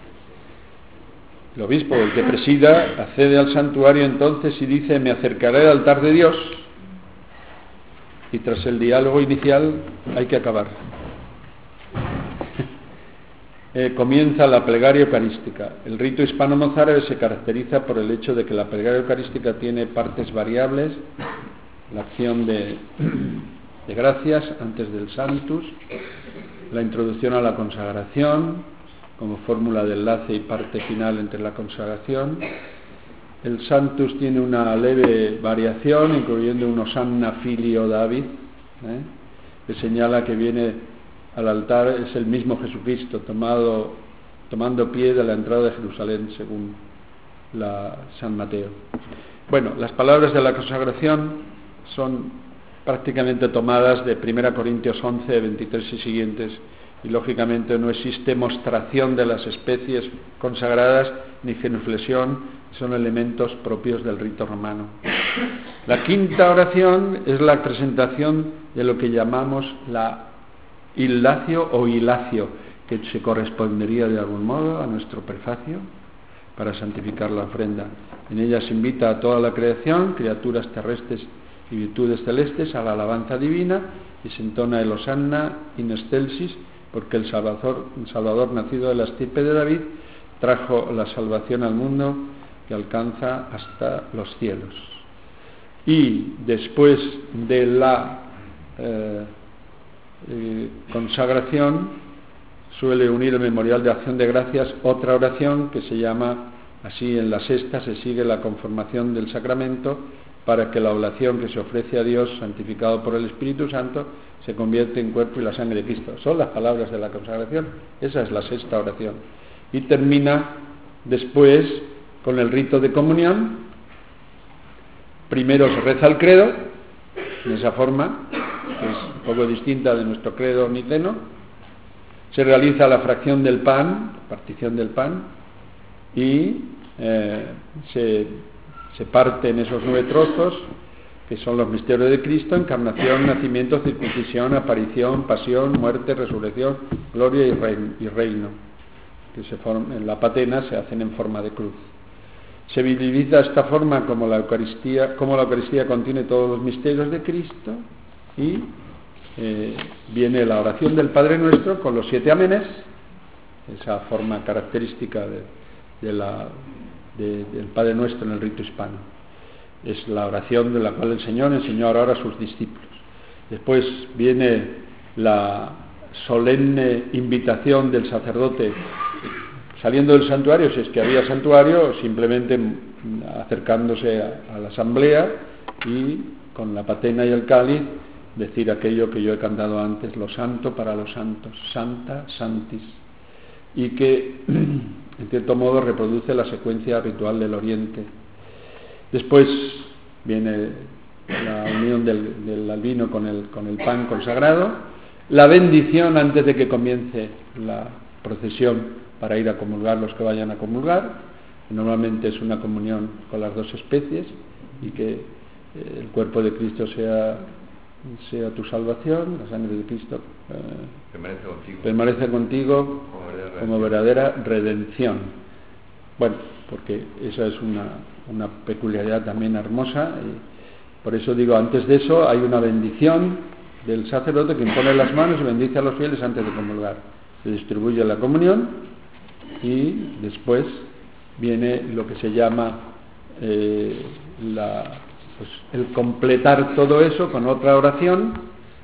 el obispo, el que presida, accede al santuario entonces y dice: me acercaré al altar de Dios, y tras el diálogo inicial hay que acabar. Eh, comienza la plegaria eucarística. El rito hispano-mozárabe se caracteriza por el hecho de que la plegaria eucarística tiene partes variables, la acción de, de gracias antes del Sanctus, la introducción a la consagración como fórmula de enlace y parte final entre la consagración. El Sanctus tiene una leve variación, incluyendo un Hosanna Filio David, ¿eh? que señala que viene al altar, es el mismo Jesucristo tomado, tomando pie de la entrada de Jerusalén, según la San Mateo. Bueno, las palabras de la consagración son prácticamente tomadas de primera Corintios once, veintitrés y siguientes, y lógicamente no existe mostración de las especies consagradas ni genuflexión, son elementos propios del rito romano. La quinta oración es la presentación de lo que llamamos la Illatio o Ilacio, que se correspondería de algún modo a nuestro prefacio para santificar la ofrenda. En ella se invita a toda la creación, criaturas terrestres y virtudes celestes, a la alabanza divina, y se entona el Hosanna in excelsis, porque el Salvador, el Salvador nacido de la estirpe de David trajo la salvación al mundo que alcanza hasta los cielos. Y después de la eh, Eh, consagración suele unir el memorial de acción de gracias otra oración que se llama, así en la sexta se sigue la conformación del sacramento, para que la oblación que se ofrece a Dios, santificado por el Espíritu Santo, se convierte en cuerpo y la sangre de Cristo. Son las palabras de la consagración. Esa es la sexta oración. Y termina después con el rito de comunión. Primero se reza el credo, en esa forma, que es un poco distinta de nuestro credo niceno. Se realiza la fracción del pan, partición del pan, y eh, se, se parten esos nueve trozos, que son los misterios de Cristo: encarnación, nacimiento, circuncisión, aparición, pasión, muerte, resurrección, gloria y reino, que se forman en la patena, se hacen en forma de cruz. Se visibiliza esta forma como la Eucaristía, como la Eucaristía contiene todos los misterios de Cristo, y eh, viene la oración del Padre Nuestro con los siete amenes, esa forma característica de, de la, de, del Padre Nuestro en el rito hispano. Es la oración de la cual el Señor enseñó a orar a sus discípulos. Después viene la solemne invitación del sacerdote saliendo del santuario, si es que había santuario, simplemente acercándose a, a la asamblea y con la patena y el cáliz decir aquello que yo he cantado antes: lo santo para los santos, santa, santis, y que en cierto modo reproduce la secuencia ritual del Oriente. Después viene la unión del, del vino con el, con el pan consagrado, la bendición antes de que comience la procesión para ir a comulgar los que vayan a comulgar. Normalmente es una comunión con las dos especies, y que eh, el cuerpo de Cristo sea, sea tu salvación, la sangre de Cristo eh, permanece contigo, permanece contigo como, verdadera como verdadera redención. Bueno, porque esa es una, una peculiaridad también hermosa, y por eso digo, antes de eso hay una bendición del sacerdote que impone las manos y bendice a los fieles antes de comulgar. Se distribuye la comunión y después viene lo que se llama eh, la, pues, el completar todo eso con otra oración,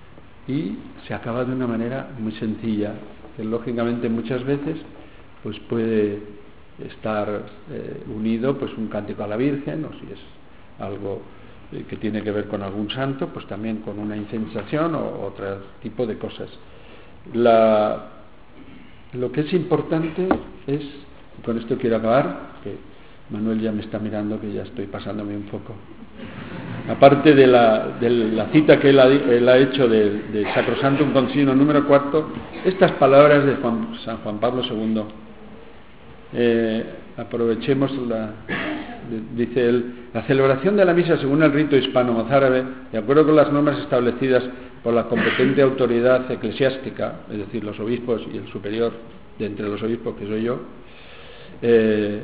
y se acaba de una manera muy sencilla, que lógicamente muchas veces pues puede estar eh, unido pues un cántico a la Virgen, o si es algo eh, que tiene que ver con algún santo, pues también con una incensación o otro tipo de cosas. La, lo que es importante es, y con esto quiero acabar, que Manuel ya me está mirando que ya estoy pasándome un poco, aparte de la, de la cita que él ha, él ha hecho de, de Sacrosantum Concilio número cuarto, estas palabras de Juan, San Juan Pablo segundo, eh, aprovechemos la, dice él: la celebración de la misa según el rito hispano-mozárabe, de acuerdo con las normas establecidas por la competente autoridad eclesiástica, es decir, los obispos y el superior de entre los obispos, que soy yo, eh,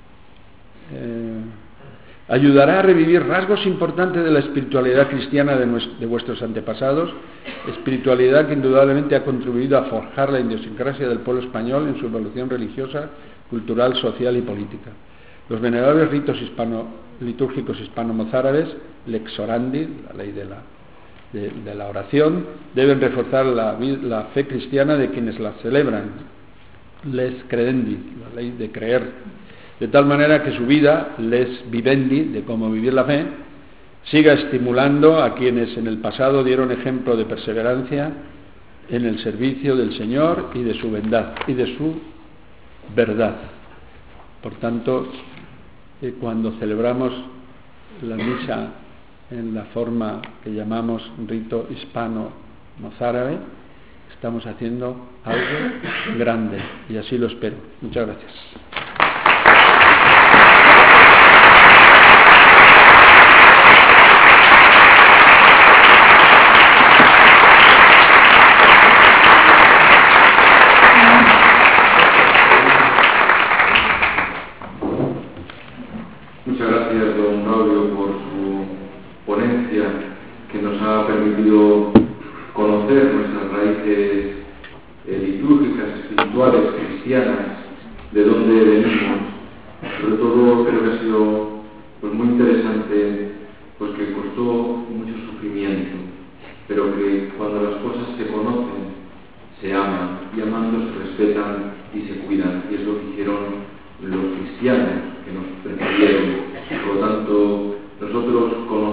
eh, ayudará a revivir rasgos importantes de la espiritualidad cristiana de, nuestro, de vuestros antepasados, espiritualidad que indudablemente ha contribuido a forjar la idiosincrasia del pueblo español en su evolución religiosa, cultural, social y política. Los venerables ritos hispano, litúrgicos hispano-mozárabes, lex orandi, la ley de la, de, de la oración, deben reforzar la, la fe cristiana de quienes la celebran, les credendi, la ley de creer, de tal manera que su vida, les vivendi, de cómo vivir la fe, siga estimulando a quienes en el pasado dieron ejemplo de perseverancia en el servicio del Señor y de su verdad, y de su verdad. Por tanto, eh, cuando celebramos la misa en la forma que llamamos rito hispano-mozárabe, estamos haciendo algo grande, y así lo espero. Muchas gracias. Muchas gracias, don Braulio, por su ponencia, que nos ha permitido conocer nuestras raíces eh, litúrgicas, espirituales, cristianas, de dónde venimos. Sobre todo creo que ha sido pues, muy interesante, pues que costó mucho sufrimiento, pero que cuando las cosas se conocen, se aman, y amando se respetan y se cuidan, y es lo que hicieron los cristianos que nos precedieron. Por lo tanto, nosotros conocemos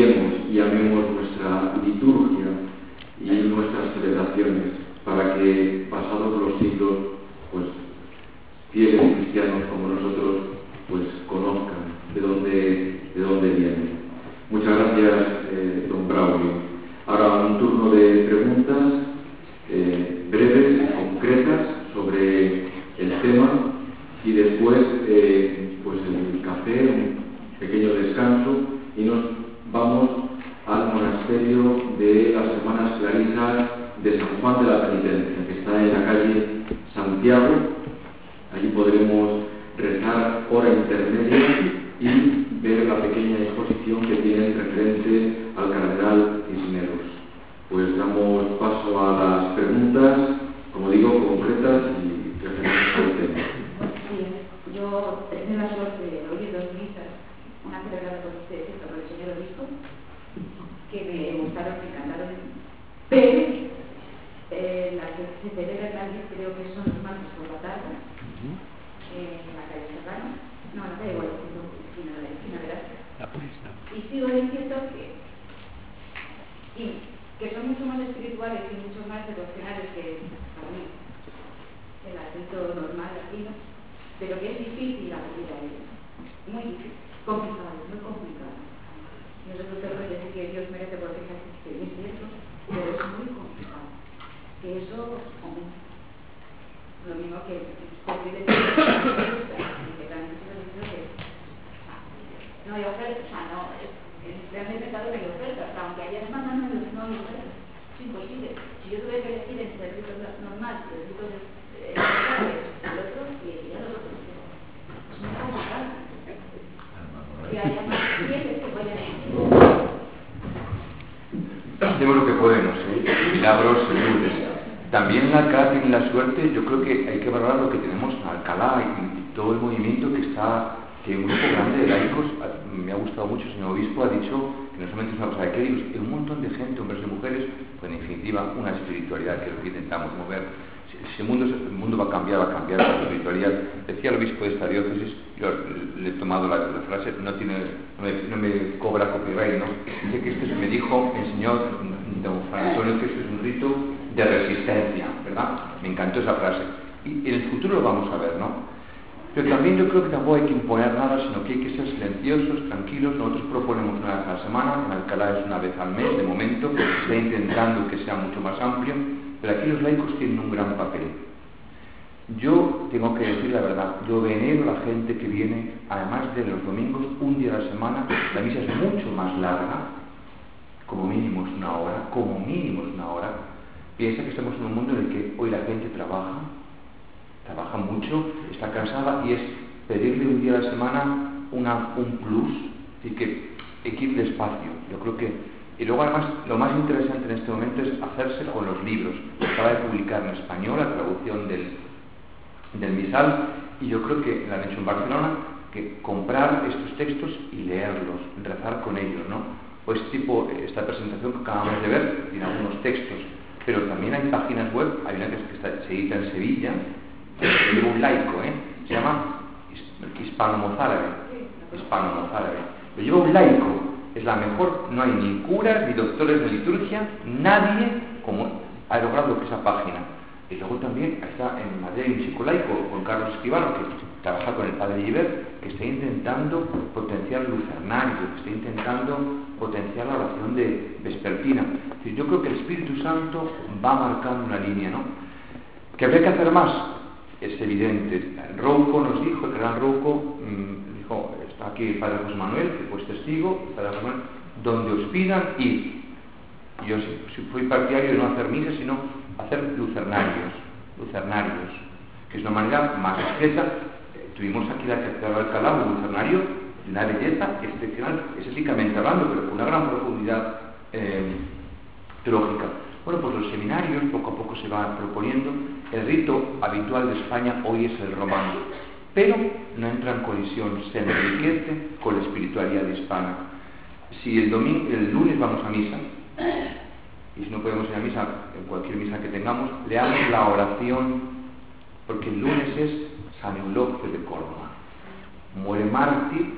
odiemos y amemos nuestra liturgia y nuestras celebraciones, para que pasados los siglos, pues fieles cristianos como nosotros, pues conozcan de dónde, de dónde vienen. Muchas gracias, eh, don Braulio. Ahora un turno de preguntas eh, breves y concretas sobre el tema, y después eh, pues el café, un pequeño descanso, y nos vamos al monasterio de las Hermanas Clarisas de San Juan de la Penitencia, que está en la calle Santiago. Allí podremos rezar hora intermedia y ver la pequeña exposición que tiene referente al cardenal Cisneros. Pues damos paso a las preguntas, como digo, concretas y referentes al tema. Sí, yo tengo la suerte de oír dos misas, una celebrada por usted y por el señor obispo, que me gustaron, me encantaron, pero eh, la que se celebra en Madrid creo que son los martes por la tarde, eh, en la calle Serrano, no, no da igual, sino esquina de la esquina, ¿verdad? Y sigo diciendo que, y, que son mucho más espirituales y mucho más devocionales que para mí el acento normal latino, pero que es difícil acudir a ellos, muy difícil, complicado, muy complicado. Yo sé que usted puede decir que Dios merece proteger, que es cierto, pero es muy complicado. Que eso, hombre, lo mismo que usted vive de y que también se lo dicho que no hay oferta, o sea, no, en el mercado no hay oferta, o sea, aunque haya demanda, no, no hay oferta. Es imposible. Si yo tuve que elegir entre el rito normal y el rito de el otro, y elegiría los otros. Es muy complicado. Que haya más fieles que vayan a hacemos lo que podemos, ¿eh? Milagros segures. También acá tiene la suerte, yo creo que hay que valorar lo que tenemos en Alcalá y, y todo el movimiento que está, que un grupo grande de laicos, me ha gustado mucho, el señor obispo ha dicho que no solamente es una cosa de clérigos, hay un montón de gente, hombres y mujeres, pues en definitiva una espiritualidad que es lo que intentamos mover. Si el mundo, el mundo va a cambiar, va a cambiar la espiritualidad. Decía el obispo de esta diócesis, yo le he tomado la, la frase, no tiene, no me, no me cobra copyright, ¿no? Dice que esto me dijo el señor don Juan Antonio, que esto es un rito de resistencia, ¿verdad? Me encantó esa frase. Y en el futuro lo vamos a ver, ¿no? Pero también yo creo que tampoco hay que imponer nada, sino que hay que ser silenciosos, tranquilos. Nosotros proponemos una vez a la semana, en Alcalá es una vez al mes, de momento, se está intentando que sea mucho más amplio, pero aquí los laicos tienen un gran papel. Yo tengo que decir la verdad, yo venero a la gente que viene, además de los domingos, un día a la semana. La misa es mucho más larga, como mínimo es una hora, como mínimo es una hora. Piensa que estamos en un mundo en el que hoy la gente trabaja, trabaja mucho, está cansada, y es pedirle un día a la semana una, un plus, y que hay que ir despacio. Yo creo que, y luego además lo más interesante en este momento es hacerse con los libros. Acaba de publicar en español la traducción del, del misal, y yo creo que la han hecho en Barcelona, que comprar estos textos y leerlos, rezar con ellos, ¿no? Pues tipo esta presentación que acabamos de ver, tiene algunos textos, pero también hay páginas web, hay una que está, se edita en Sevilla, que lleva un laico, ¿eh? Se llama hispano-mozárabe, hispano-mozárabe, lo lleva un laico, es la mejor, no hay ni curas, ni doctores de liturgia, nadie como ha logrado que esa página. Y luego también está en Madrid un chico laico, Juan Carlos Escribano, que trabaja con el padre Giver, que está intentando potenciar el lucernario, que está intentando potenciar la oración de vespertina. Es decir, yo creo que el Espíritu Santo va marcando una línea, ¿no? ¿Que habría que hacer más? Es evidente. Rouco nos dijo, el gran Rouco, mmm, dijo, está aquí el padre José Manuel, que pues testigo, el padre José Manuel, donde os pidan ir. Yo si fui partidario de no hacer misas, sino hacer lucernarios, lucernarios, que es una manera más discreta. Eh, tuvimos aquí la Catedral de Alcalá, un lucernario de una belleza excepcional, estéticamente hablando, pero con una gran profundidad eh, teológica. Bueno, pues los seminarios poco a poco se van proponiendo. El rito habitual de España hoy es el romano, pero no entra en colisión, se enriquece con la espiritualidad hispana. Si el domingo, el lunes vamos a misa, y si no podemos ir a misa, en cualquier misa que tengamos, leamos la oración, porque el lunes es San Eulogio de Córdoba. Muere mártir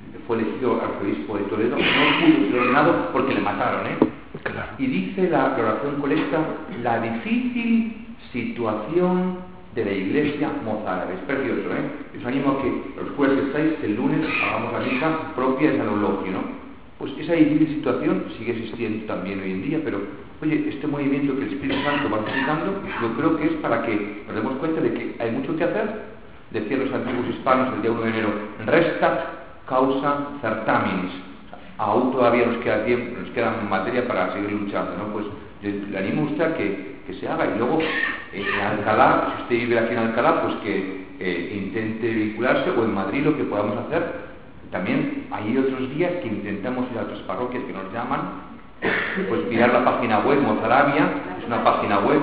fue elegido arzobispo de Toledo, no pudo ser ordenado porque le mataron, ¿eh? Claro. Y dice la, la oración colecta, la difícil situación de la iglesia mozárabe. Es precioso, ¿eh? Os animo a que los jueves que estáis, el lunes, hagamos la misa propia de San Eulogio, ¿no? Pues esa difícil situación sigue existiendo también hoy en día, pero, oye, este movimiento que el Espíritu Santo va suscitando, yo creo que es para que nos demos cuenta de que hay mucho que hacer. Decían los antiguos hispanos el día uno de enero, restat causa certaminis. Aún todavía nos queda tiempo, nos queda materia para seguir luchando, ¿no? Pues yo le animo a usted a que, que se haga. Y luego, en Alcalá, si usted vive aquí en Alcalá, pues que eh, intente vincularse, o en Madrid lo que podamos hacer. También hay otros días que intentamos ir a otras parroquias que nos llaman, pues mirar la página web, Mozarabia, es una página web.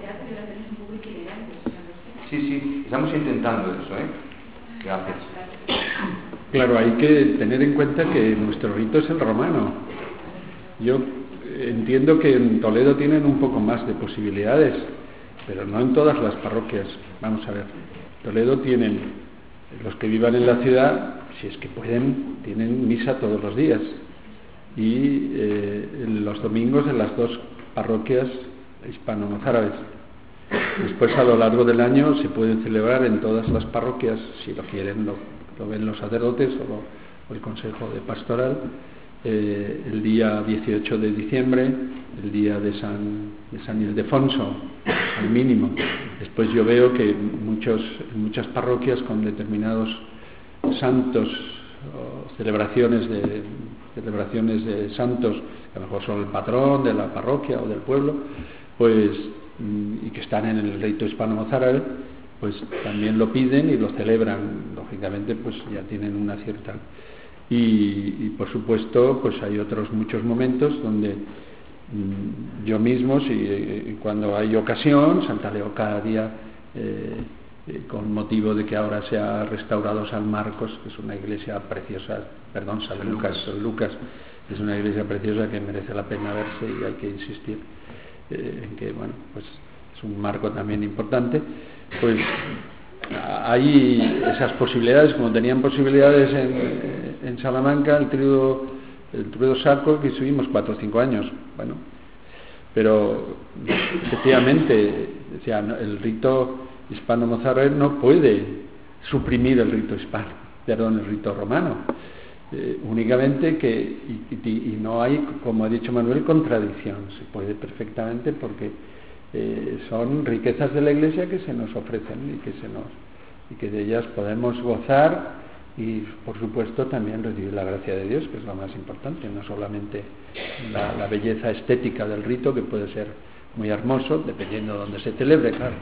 Sí, sí, estamos intentando eso, ¿eh? Gracias. Claro, hay que tener en cuenta que nuestro rito es el romano. Yo entiendo que en Toledo tienen un poco más de posibilidades, pero no en todas las parroquias. Vamos a ver, Toledo tienen, los que vivan en la ciudad, si es que pueden, tienen misa todos los días. Y eh, los domingos en las dos parroquias hispano-mozárabes. Después, a lo largo del año, se pueden celebrar en todas las parroquias, si lo quieren, lo, lo ven los sacerdotes o, lo, o el Consejo de Pastoral, eh, el día dieciocho de diciembre, el día de San, de San Ildefonso, al mínimo. Después yo veo que muchos, en muchas parroquias con determinados santos o celebraciones de, celebraciones de santos, que a lo mejor son el patrón de la parroquia o del pueblo, pues y que están en el rito hispano-mozárabe, pues también lo piden y lo celebran. Lógicamente, pues ya tienen una cierta... Y, y por supuesto, pues hay otros muchos momentos donde mmm, yo mismo, si, cuando hay ocasión, Santa Leo cada día, eh, eh, con motivo de que ahora se ha restaurado San Marcos, que es una iglesia preciosa, perdón, San, San Lucas, San Lucas, es una iglesia preciosa que merece la pena verse y hay que insistir. Eh, en que, bueno, pues es un marco también importante, pues hay esas posibilidades, como tenían posibilidades en, en Salamanca, el tríodo, el tríodo sacro, que estuvimos cuatro o cinco años, bueno, pero efectivamente, decía, el rito hispano-mozárabe no puede suprimir el rito hispano, perdón, el rito romano. Eh, únicamente que, y, y, y no hay, como ha dicho Manuel, contradicción, se puede perfectamente porque eh, son riquezas de la Iglesia que se nos ofrecen y que, se nos, y que de ellas podemos gozar y por supuesto también recibir la gracia de Dios, que es lo más importante, no solamente la, la belleza estética del rito, que puede ser muy hermoso dependiendo de dónde se celebre, claro.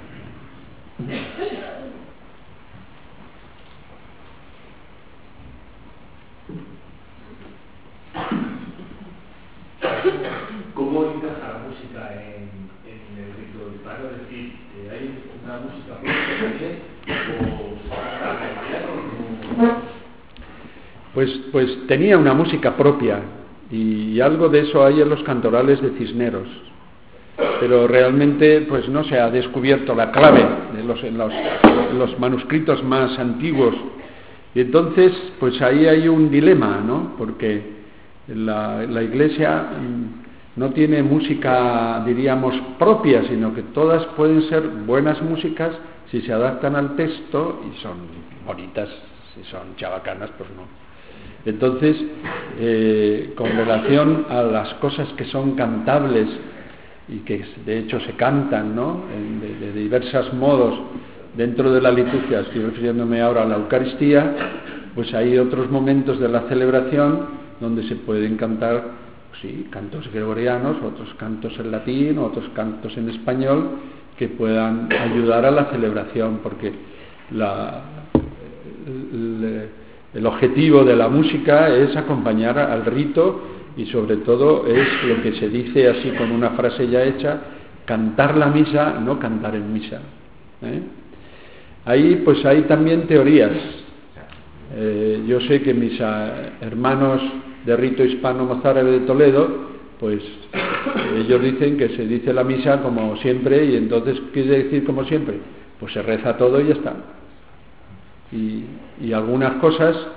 ¿Cómo encaja la música en, en el rito hispano? Es decir, ¿hay una música propia también? ¿O se canta en piano? Pues, pues tenía una música propia y algo de eso hay en los cantorales de Cisneros, pero realmente pues no se ha descubierto la clave de los, en, los, en los manuscritos más antiguos. Y entonces pues ahí hay un dilema, ¿no? Porque La, la Iglesia no tiene música, diríamos, propia, sino que todas pueden ser buenas músicas si se adaptan al texto y son bonitas, si son chabacanas, pues no. Entonces, eh, con relación a las cosas que son cantables y que de hecho se cantan, ¿no?, en, de, de diversos modos dentro de la liturgia, estoy refiriéndome ahora a la Eucaristía, pues hay otros momentos de la celebración donde se pueden cantar, sí, cantos gregorianos, otros cantos en latín, otros cantos en español, que puedan ayudar a la celebración, porque la, el, el objetivo de la música es acompañar al rito y sobre todo es lo que se dice así con una frase ya hecha, cantar la misa, no cantar en misa, ¿eh? Ahí pues hay también teorías. Eh, yo sé que mis uh, hermanos de rito hispano-mozárabe de Toledo, pues ellos dicen que se dice la misa como siempre, y entonces, ¿qué quiere decir como siempre? Pues se reza todo y ya está. Y, y algunas cosas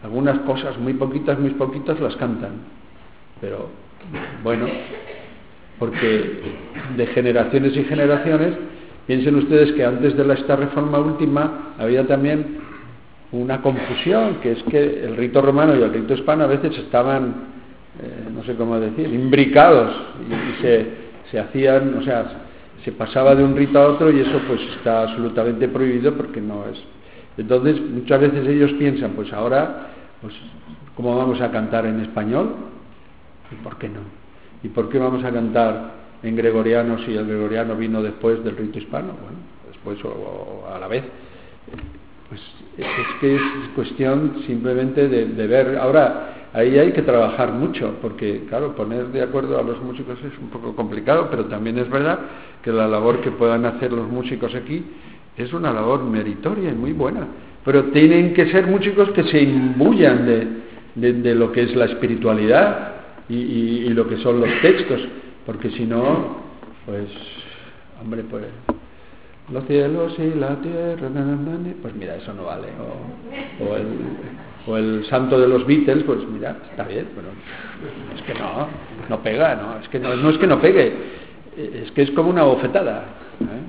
algunas cosas muy poquitas, muy poquitas las cantan, pero bueno, porque de generaciones y generaciones, piensen ustedes que antes de la, esta reforma última había también una confusión, que es que el rito romano y el rito hispano a veces estaban, eh, no sé cómo decir, imbricados, y, y se, se hacían, o sea, se pasaba de un rito a otro, y eso pues está absolutamente prohibido porque no es. Entonces muchas veces ellos piensan, pues ahora, pues ¿cómo vamos a cantar en español? ¿Y por qué no? ¿Y por qué vamos a cantar en gregoriano si el gregoriano vino después del rito hispano? Bueno, después o, o a la vez. Pues es que es cuestión simplemente de, de ver. Ahora, ahí hay que trabajar mucho, porque claro, poner de acuerdo a los músicos es un poco complicado, pero también es verdad que la labor que puedan hacer los músicos aquí es una labor meritoria y muy buena, pero tienen que ser músicos que se imbuyan de, de, de lo que es la espiritualidad y, y, y lo que son los textos, porque si no, pues, hombre, pues los cielos y la tierra, pues mira, eso no vale. O, o, el, o el santo de los Beatles, pues mira, está bien, pero es que no, no pega, no, es que no, no es que no pegue, es que es como una bofetada, ¿eh?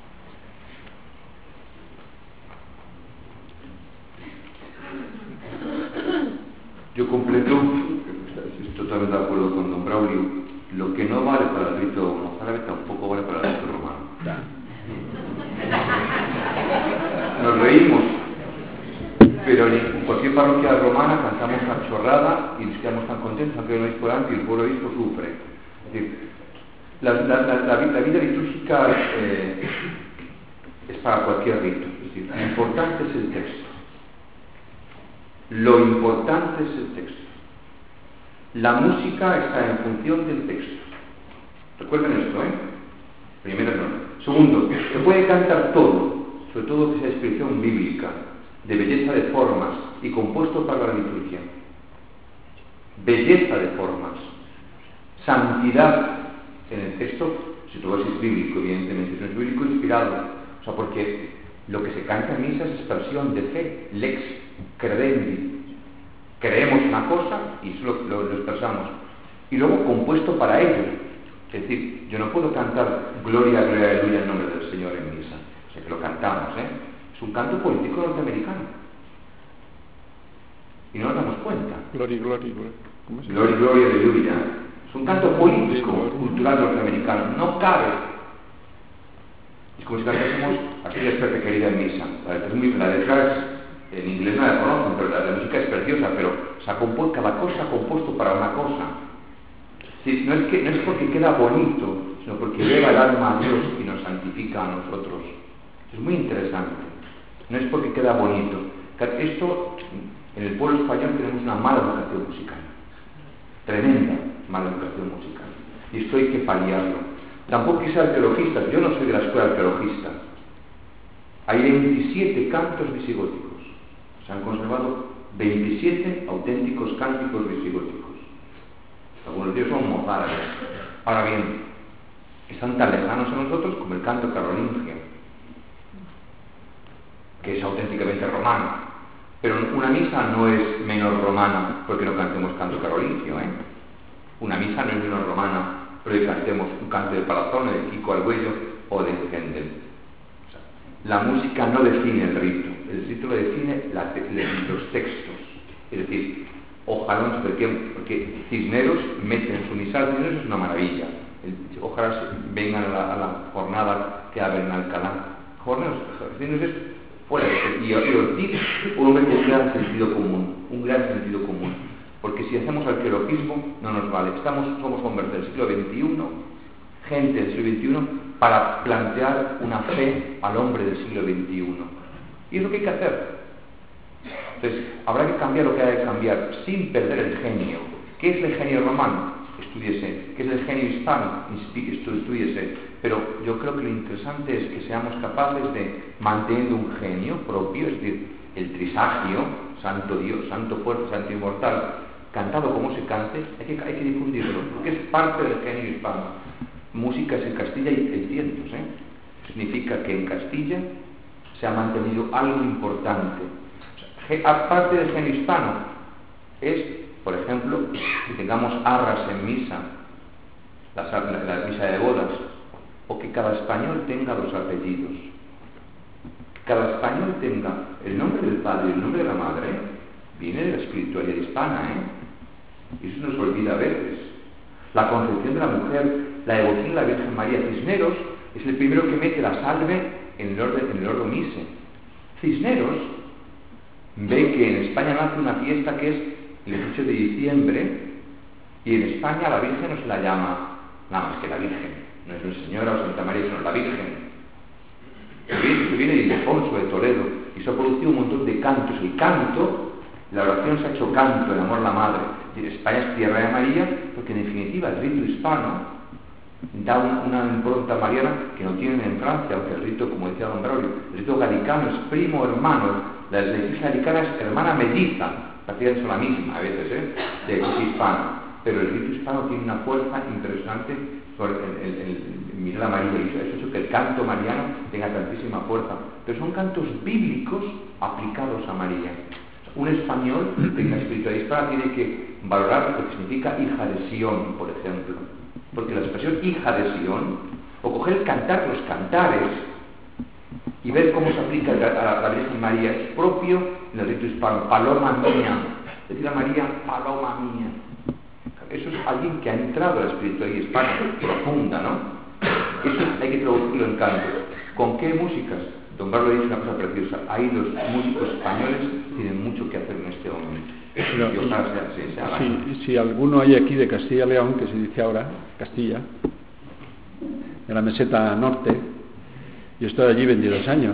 Yo completo, estoy totalmente de acuerdo con don Braulio, lo que no vale para el rito mozárabe tampoco vale para el rito romano. Nos reímos, pero en cualquier parroquia romana cantamos una chorrada y nos quedamos tan contentos, aunque no es por antes y el pueblo obispo sufre. Es decir, la, la, la, la, la vida litúrgica eh, es para cualquier rito, es decir, lo importante es el texto. Lo importante es el texto. La música está en función del texto. Recuerden esto, ¿eh? Primero no. Segundo, se puede cantar todo, sobre todo que sea expresión bíblica, de belleza de formas y compuesto para la liturgia. Belleza de formas. Santidad en el texto, si todo es bíblico, evidentemente, si no es bíblico, inspirado. O sea, porque lo que se canta en misa es expresión de fe, lex credendi. Creemos una cosa y eso lo, lo, lo expresamos. Y luego compuesto para ello. Es decir, yo no puedo cantar Gloria, Gloria, Aleluya en nombre del Señor en misa. O sea que lo cantamos, ¿eh? Es un canto político norteamericano. Y no nos damos cuenta. Gloria, Gloria, Gloria. ¿Cómo es? Gloria, Gloria, Aleluya. Es un canto político, cultural norteamericano. No cabe. Es como si cantásemos aquella suerte querida en misa. La letra es muy, la letra es, en inglés no la conocen, pero la, la música es preciosa, pero se ha compuesto, cada cosa compuesto para una cosa. Sí, no, es que, no es porque queda bonito, sino porque lleva el alma a Dios y nos santifica a nosotros. Es muy interesante. No es porque queda bonito. Esto, en el pueblo español tenemos una mala educación musical. Tremenda mala educación musical. Y esto hay que paliarlo. Tampoco que sea arqueologista, yo no soy de la escuela arqueologista. Hay veintisiete cantos visigóticos. Se han conservado veintisiete auténticos cánticos visigóticos. Algunos de ellos son mozárabes. Ahora bien, están tan lejanos a nosotros como el canto carolingio, que es auténticamente romano. Pero una misa no es menos romana porque no cantemos canto carolingio, ¿eh? Una misa no es menos romana porque cantemos un canto de Palazón, de Kiko Argüello o de Händel. O sea, la música no define el rito, el rito lo define la, los textos. Es decir, ojalá, porque, porque Cisneros mete en su misal, Cisneros es una maravilla. El, ojalá vengan a la, a la jornada que abren en Alcalá. Jornadas, Cisneros es fuera de eso. Y, y Ortiz, un hombre con un gran sentido común, un gran sentido común. Porque si hacemos arqueologismo, no nos vale. Estamos, somos hombres del siglo veintiuno, gente del siglo veintiuno, para plantear una fe al hombre del siglo veintiuno. Y es lo que hay que hacer. Entonces, habrá que cambiar lo que haya que cambiar, sin perder el genio. ¿Qué es el genio romano? Estúdiese. ¿Qué es el genio hispano? Estúdiese. Pero yo creo que lo interesante es que seamos capaces de, manteniendo un genio propio, es decir, el trisagio, santo Dios, santo fuerte, santo inmortal, cantado como se cante, hay que, hay que difundirlo, porque es parte del genio hispano. Músicas en Castilla hay cientos, ¿eh? Significa que en Castilla se ha mantenido algo importante. Aparte del género hispano, es, por ejemplo, que tengamos arras en misa, la, la, la misa de bodas, o que cada español tenga dos apellidos. Que cada español tenga el nombre del padre y el nombre de la madre, viene de la espiritualidad hispana, ¿eh? Y eso nos olvida a veces. La concepción de la mujer, la devoción de la Virgen María. Cisneros es el primero que mete la salve en el orden, en el orden mise. Cisneros ve que en España nace una fiesta que es el dieciocho de diciembre, y en España a la Virgen no se la llama nada más que la Virgen. No es Nuestra Señora o Santa María, sino la Virgen. Se viene de Ildefonso de Toledo y se ha producido un montón de cantos. El canto, la oración se ha hecho canto, el amor a la madre. España es tierra de María, porque en definitiva el rito hispano da una, una impronta mariana que no tienen en Francia, aunque el rito, como decía don Braulio, el rito galicano es primo hermano. La iglesia galicana es hermana melliza, prácticamente son la misma a veces, ¿eh? De iglesia hispana. Pero el rito hispano tiene una fuerza impresionante por el, el, el, el mirar a María, y eso ha hecho que el canto mariano tenga tantísima fuerza. Pero son cantos bíblicos aplicados a María. Un español en la espiritualidad hispana tiene que valorar lo que significa hija de Sión, por ejemplo. Porque la expresión hija de Sión, o coger el cantar, los cantares, y ver cómo se aplica a la Virgen María, es propio en el rito hispano. Paloma mía, decir a María, paloma mía. Eso es alguien que ha entrado a la espiritualidad hispana profunda, ¿no? Eso hay que traducirlo en canto. ¿Con qué músicas? Don Carlos ha dicho una cosa preciosa. Ahí los músicos españoles tienen mucho que hacer en este momento. Pero, y ojalá sea, sea, sea si, si alguno hay aquí de Castilla y León, que se dice ahora Castilla, de la meseta norte, yo estoy allí veintidós años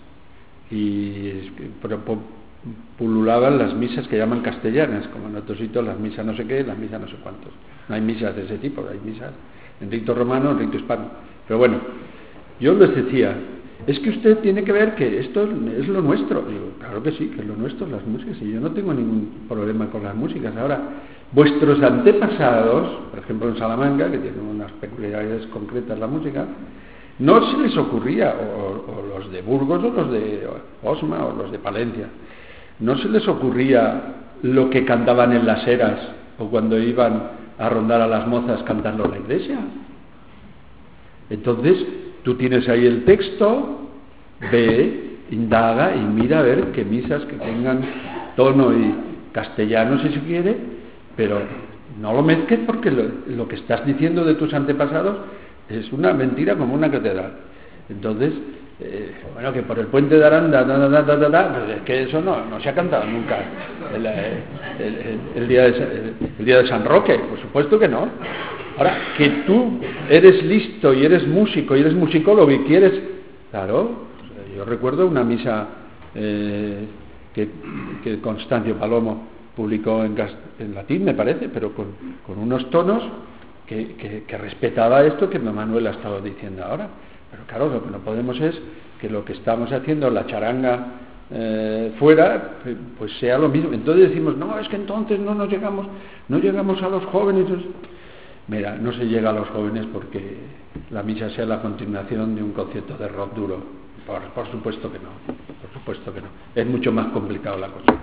y pululaban las misas que llaman castellanas, como en otros sitios las misas no sé qué, las misas no sé cuántos. No hay misas de ese tipo, hay misas en rito romano, en rito hispano. Pero bueno, yo les decía, es que usted tiene que ver que esto es lo nuestro. Digo, claro que sí, que es lo nuestro, las músicas, y yo no tengo ningún problema con las músicas. Ahora, vuestros antepasados, por ejemplo en Salamanca, que tienen unas peculiaridades concretas la música, no se les ocurría, o, o los de Burgos, o los de Osma, o los de Palencia, no se les ocurría lo que cantaban en las eras, o cuando iban a rondar a las mozas cantando en la iglesia. Entonces, tú tienes ahí el texto, ve, indaga y mira a ver qué misas que tengan tono y castellano si se quiere, pero no lo mezcles porque lo, lo que estás diciendo de tus antepasados es una mentira como una catedral. Entonces, eh, bueno, que por el puente de Aranda, da, da, da, da, da, da, pues es que eso no, no se ha cantado nunca el, el, el, el, día de, el, el día de San Roque, por supuesto que no. Ahora, que tú eres listo y eres músico y eres musicólogo y quieres... Claro, yo recuerdo una misa eh, que, que Constancio Palomo publicó en, en latín, me parece, pero con, con unos tonos que, que, que respetaba esto que Manuel ha estado diciendo ahora. Pero claro, lo que no podemos es que lo que estamos haciendo, la charanga eh, fuera, pues sea lo mismo. Entonces decimos, no, es que entonces no nos llegamos, no llegamos a los jóvenes. Mira, no se llega a los jóvenes porque la misa sea la continuación de un concierto de rock duro. Por, por supuesto que no, por supuesto que no. Es mucho más complicado la cosa.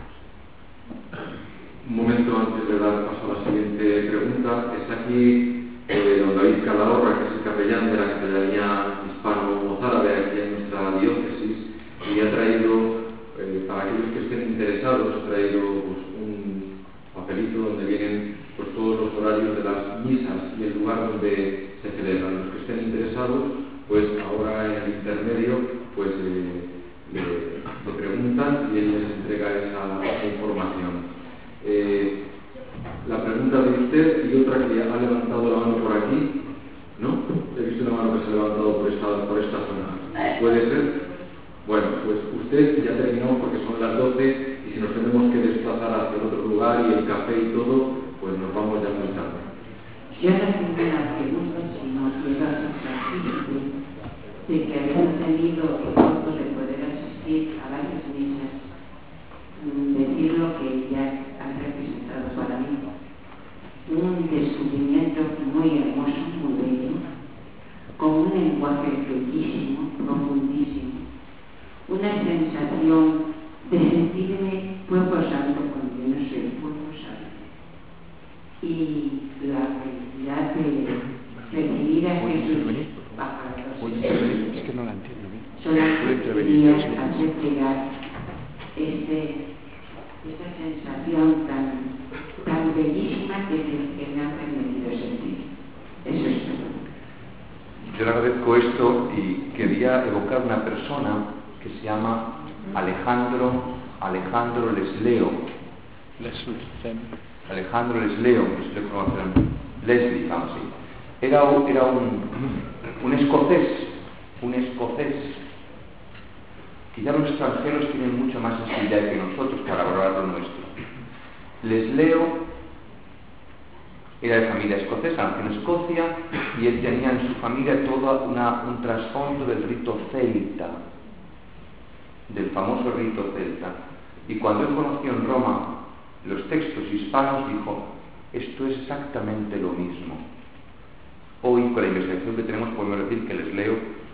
Un momento antes de dar paso a la siguiente pregunta, está aquí eh, don David Calahorra, que es el capellán de la Capellanía Hispano-Mozárabe aquí en nuestra diócesis, y ha traído, eh, para aquellos que estén interesados, ha traído pues, un papelito donde vienen pues, todos los horarios de las misas y el lugar donde se celebran. Los que estén interesados, pues ahora en el intermedio, pues eh, le, le preguntan y él les entrega esa, esa información. Eh, la pregunta de usted y otra que ha levantado la mano por aquí, ¿no? He visto una mano que se ha levantado por esta, por esta zona. ¿Puede ser? Bueno, pues usted ya terminó porque son las doce y si nos tenemos que desplazar hacia el otro lugar y el café y todo, pues nos vamos ya muy tarde. Yo no tengo una pregunta, sino quiero asistir de que habéis tenido el gusto de poder asistir a varias misas, decir lo que ya han representado para mí. Un descubrimiento muy hermoso, muy bello, con un lenguaje bellísimo, profundísimo, una sensación de sentirme Jesús baja de los cielos. Es que no la entiendo bien. Son las que querían hacer llegar este, esta sensación tan, tan bellísima que, que me ha permitido sentir. Eso es todo. Yo le agradezco esto y quería evocar una persona que se llama Alejandro, Alejandro Lesleo. Alejandro Lesleo, no sé si lo conocen, Leslie, vamos, sí. Era, era un, un escocés, un escocés. Quizá los extranjeros tienen mucho más sensibilidad que nosotros para valorar lo nuestro. Lesleo era de familia escocesa, nació en Escocia, y él tenía en su familia todo una, un trasfondo del rito celta, del famoso rito celta. Y cuando él conoció en Roma los textos hispanos, dijo, esto es exactamente lo mismo. Hoy, con la investigación que tenemos, podemos decir que Lesleo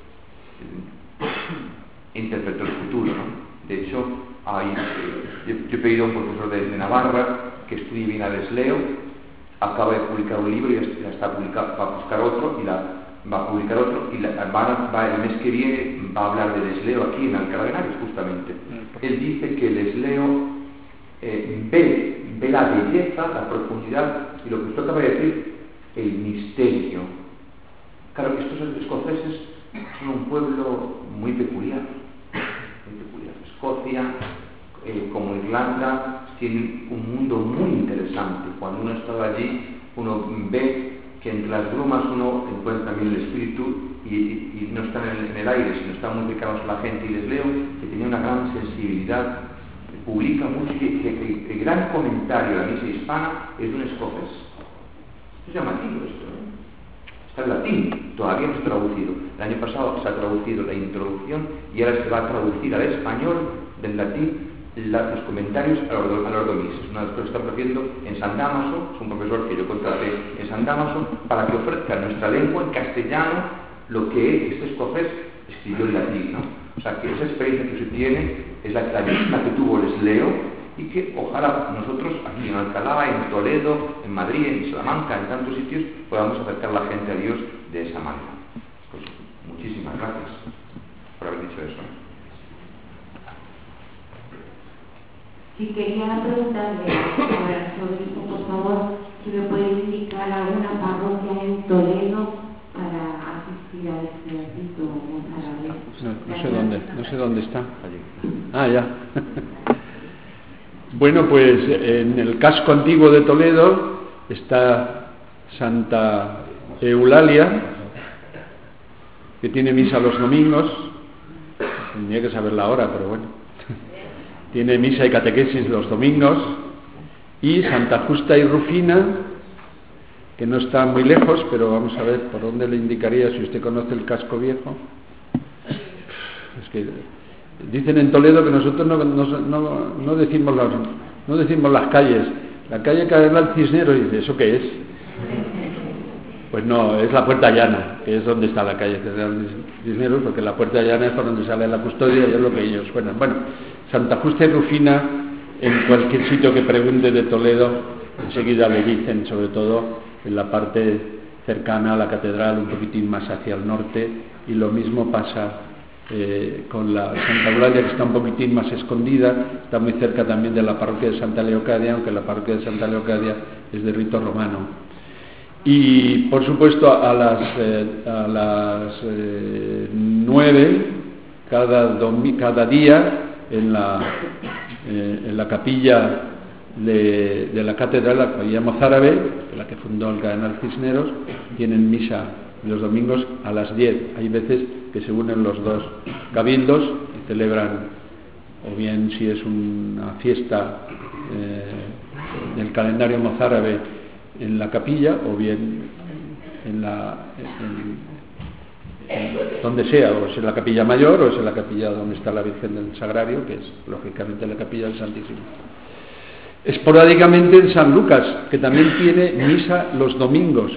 eh, interpretó el futuro, ¿no? De hecho, hay, eh, yo, yo he pedido a un profesor de, de Navarra que estudie bien a Lesleo, acaba de publicar un libro y ya está publicado, va a buscar otro y la, va a publicar otro y la, va, va, el mes que viene va a hablar de Lesleo aquí en Alcalá de Henares, justamente. Él dice que Lesleo eh, ve, ve la belleza, la profundidad y lo que usted acaba de decir, el misterio. Claro, estos escoceses son un pueblo muy peculiar, muy peculiar. Escocia, eh, como Irlanda, tienen un mundo muy interesante. Cuando uno está allí, uno ve que entre las brumas uno encuentra también el espíritu y, y, y no están en el, en el aire, sino están muy cercanos a la gente. Y les leo que tenía una gran sensibilidad, publica mucho, que, que, que el gran comentario de la misa hispana es de un escocés. Esto es llamativo esto, ¿eh? Está en latín, todavía no está traducido. El año pasado se ha traducido la introducción y ahora se va a traducir al español del latín La, los comentarios a los, a los domisas. Una de las cosas que está ofreciendo en San Damaso, es un profesor que yo contraté en San Damaso, para que ofrezca en nuestra lengua, en castellano, lo que este escocés escribió en latín, ¿no? O sea, que esa experiencia que se tiene es la, la misma que tuvo Lesleo y que ojalá nosotros aquí en Alcalá, en Toledo, en Madrid, en Salamanca, en tantos sitios, podamos acercar a la gente a Dios de esa manera. Pues muchísimas gracias por haber dicho eso, ¿eh? Si quería preguntarle al arzobispo, por favor, si me puede indicar alguna parroquia en Toledo para asistir a este rito mozárabe. No, no sé dónde, no sé dónde está. Ah, ya. Bueno, pues en el casco antiguo de Toledo está Santa Eulalia, que tiene misa los domingos. Tendría que saber la hora, pero bueno. Tiene misa y catequesis los domingos. Y Santa Justa y Rufina, que no está muy lejos, pero vamos a ver por dónde le indicaría si usted conoce el casco viejo. Es que dicen en Toledo que nosotros no, no, no, no, decimos, las, no decimos las calles. La calle Cardenal Cisneros, dice, ¿eso qué es? Pues no, es la Puerta Llana, que es donde está la calle Cardenal Cisneros, porque la Puerta Llana es por donde sale la custodia y es lo que ellos suenan. Bueno, Santa Justa y Rufina, en cualquier sitio que pregunte de Toledo, enseguida le dicen, sobre todo en la parte cercana a la catedral, un poquitín más hacia el norte, y lo mismo pasa eh, con la Santa Eulalia, que está un poquitín más escondida, está muy cerca también de la parroquia de Santa Leocadia, aunque la parroquia de Santa Leocadia es de rito romano. Y por supuesto a las, eh, a las eh, nueve cada, domi- cada día en la, eh, en la capilla de, de la catedral, la capilla mozárabe, la que fundó el cardenal Cisneros, tienen misa los domingos a las diez. Hay veces que se unen los dos cabildos y celebran, o bien si es una fiesta eh, del calendario mozárabe en la capilla, o bien en la en, en, donde sea, o es en la capilla mayor o es en la capilla donde está la Virgen del Sagrario, que es lógicamente la capilla del Santísimo. Esporádicamente en San Lucas, que también tiene misa los domingos.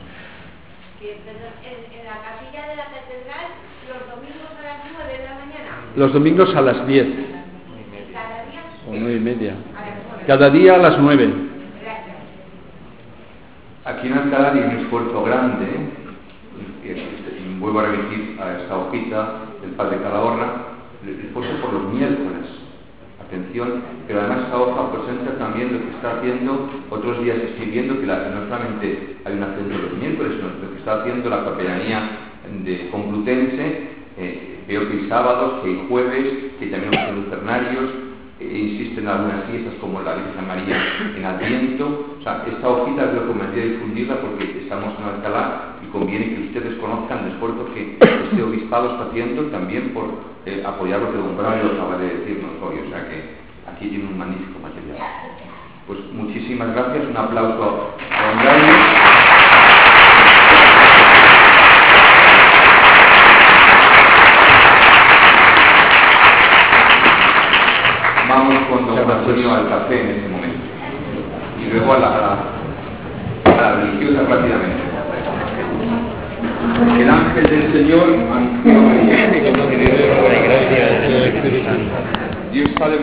En la capilla de la catedral, los domingos a las nueve de la mañana. Los domingos a las diez. ¿Cada día? O nueve y media. Cada día a las nueve. Aquí en Alcalá hay un esfuerzo grande, ¿eh? y vuelvo a remitir a esta hojita del padre Calahorra, después por los miércoles. Atención, pero además esta hoja presenta también lo que está haciendo, otros días estoy viendo que la, no solamente hay una acción de los miércoles, sino lo que está haciendo la capellanía de Complutense, eh, veo que hay sábados, que hay jueves, que también hay lucernarios, eh, insisten en algunas fiestas como la Virgen María en Adviento. O sea, esta hojita creo que convendría difundirla porque estamos en Alcalá y conviene que ustedes conozcan el esfuerzo que este obispado está haciendo también por eh, apoyar lo que don Braulio acaba de decirnos hoy. O sea que aquí tiene un magnífico material. Pues muchísimas gracias, un aplauso a don Braulio. Vamos con don Antonio al café en este momento y luego a la, a la, a la religiosa rápidamente. El ángel del Señor, María. Dios Padre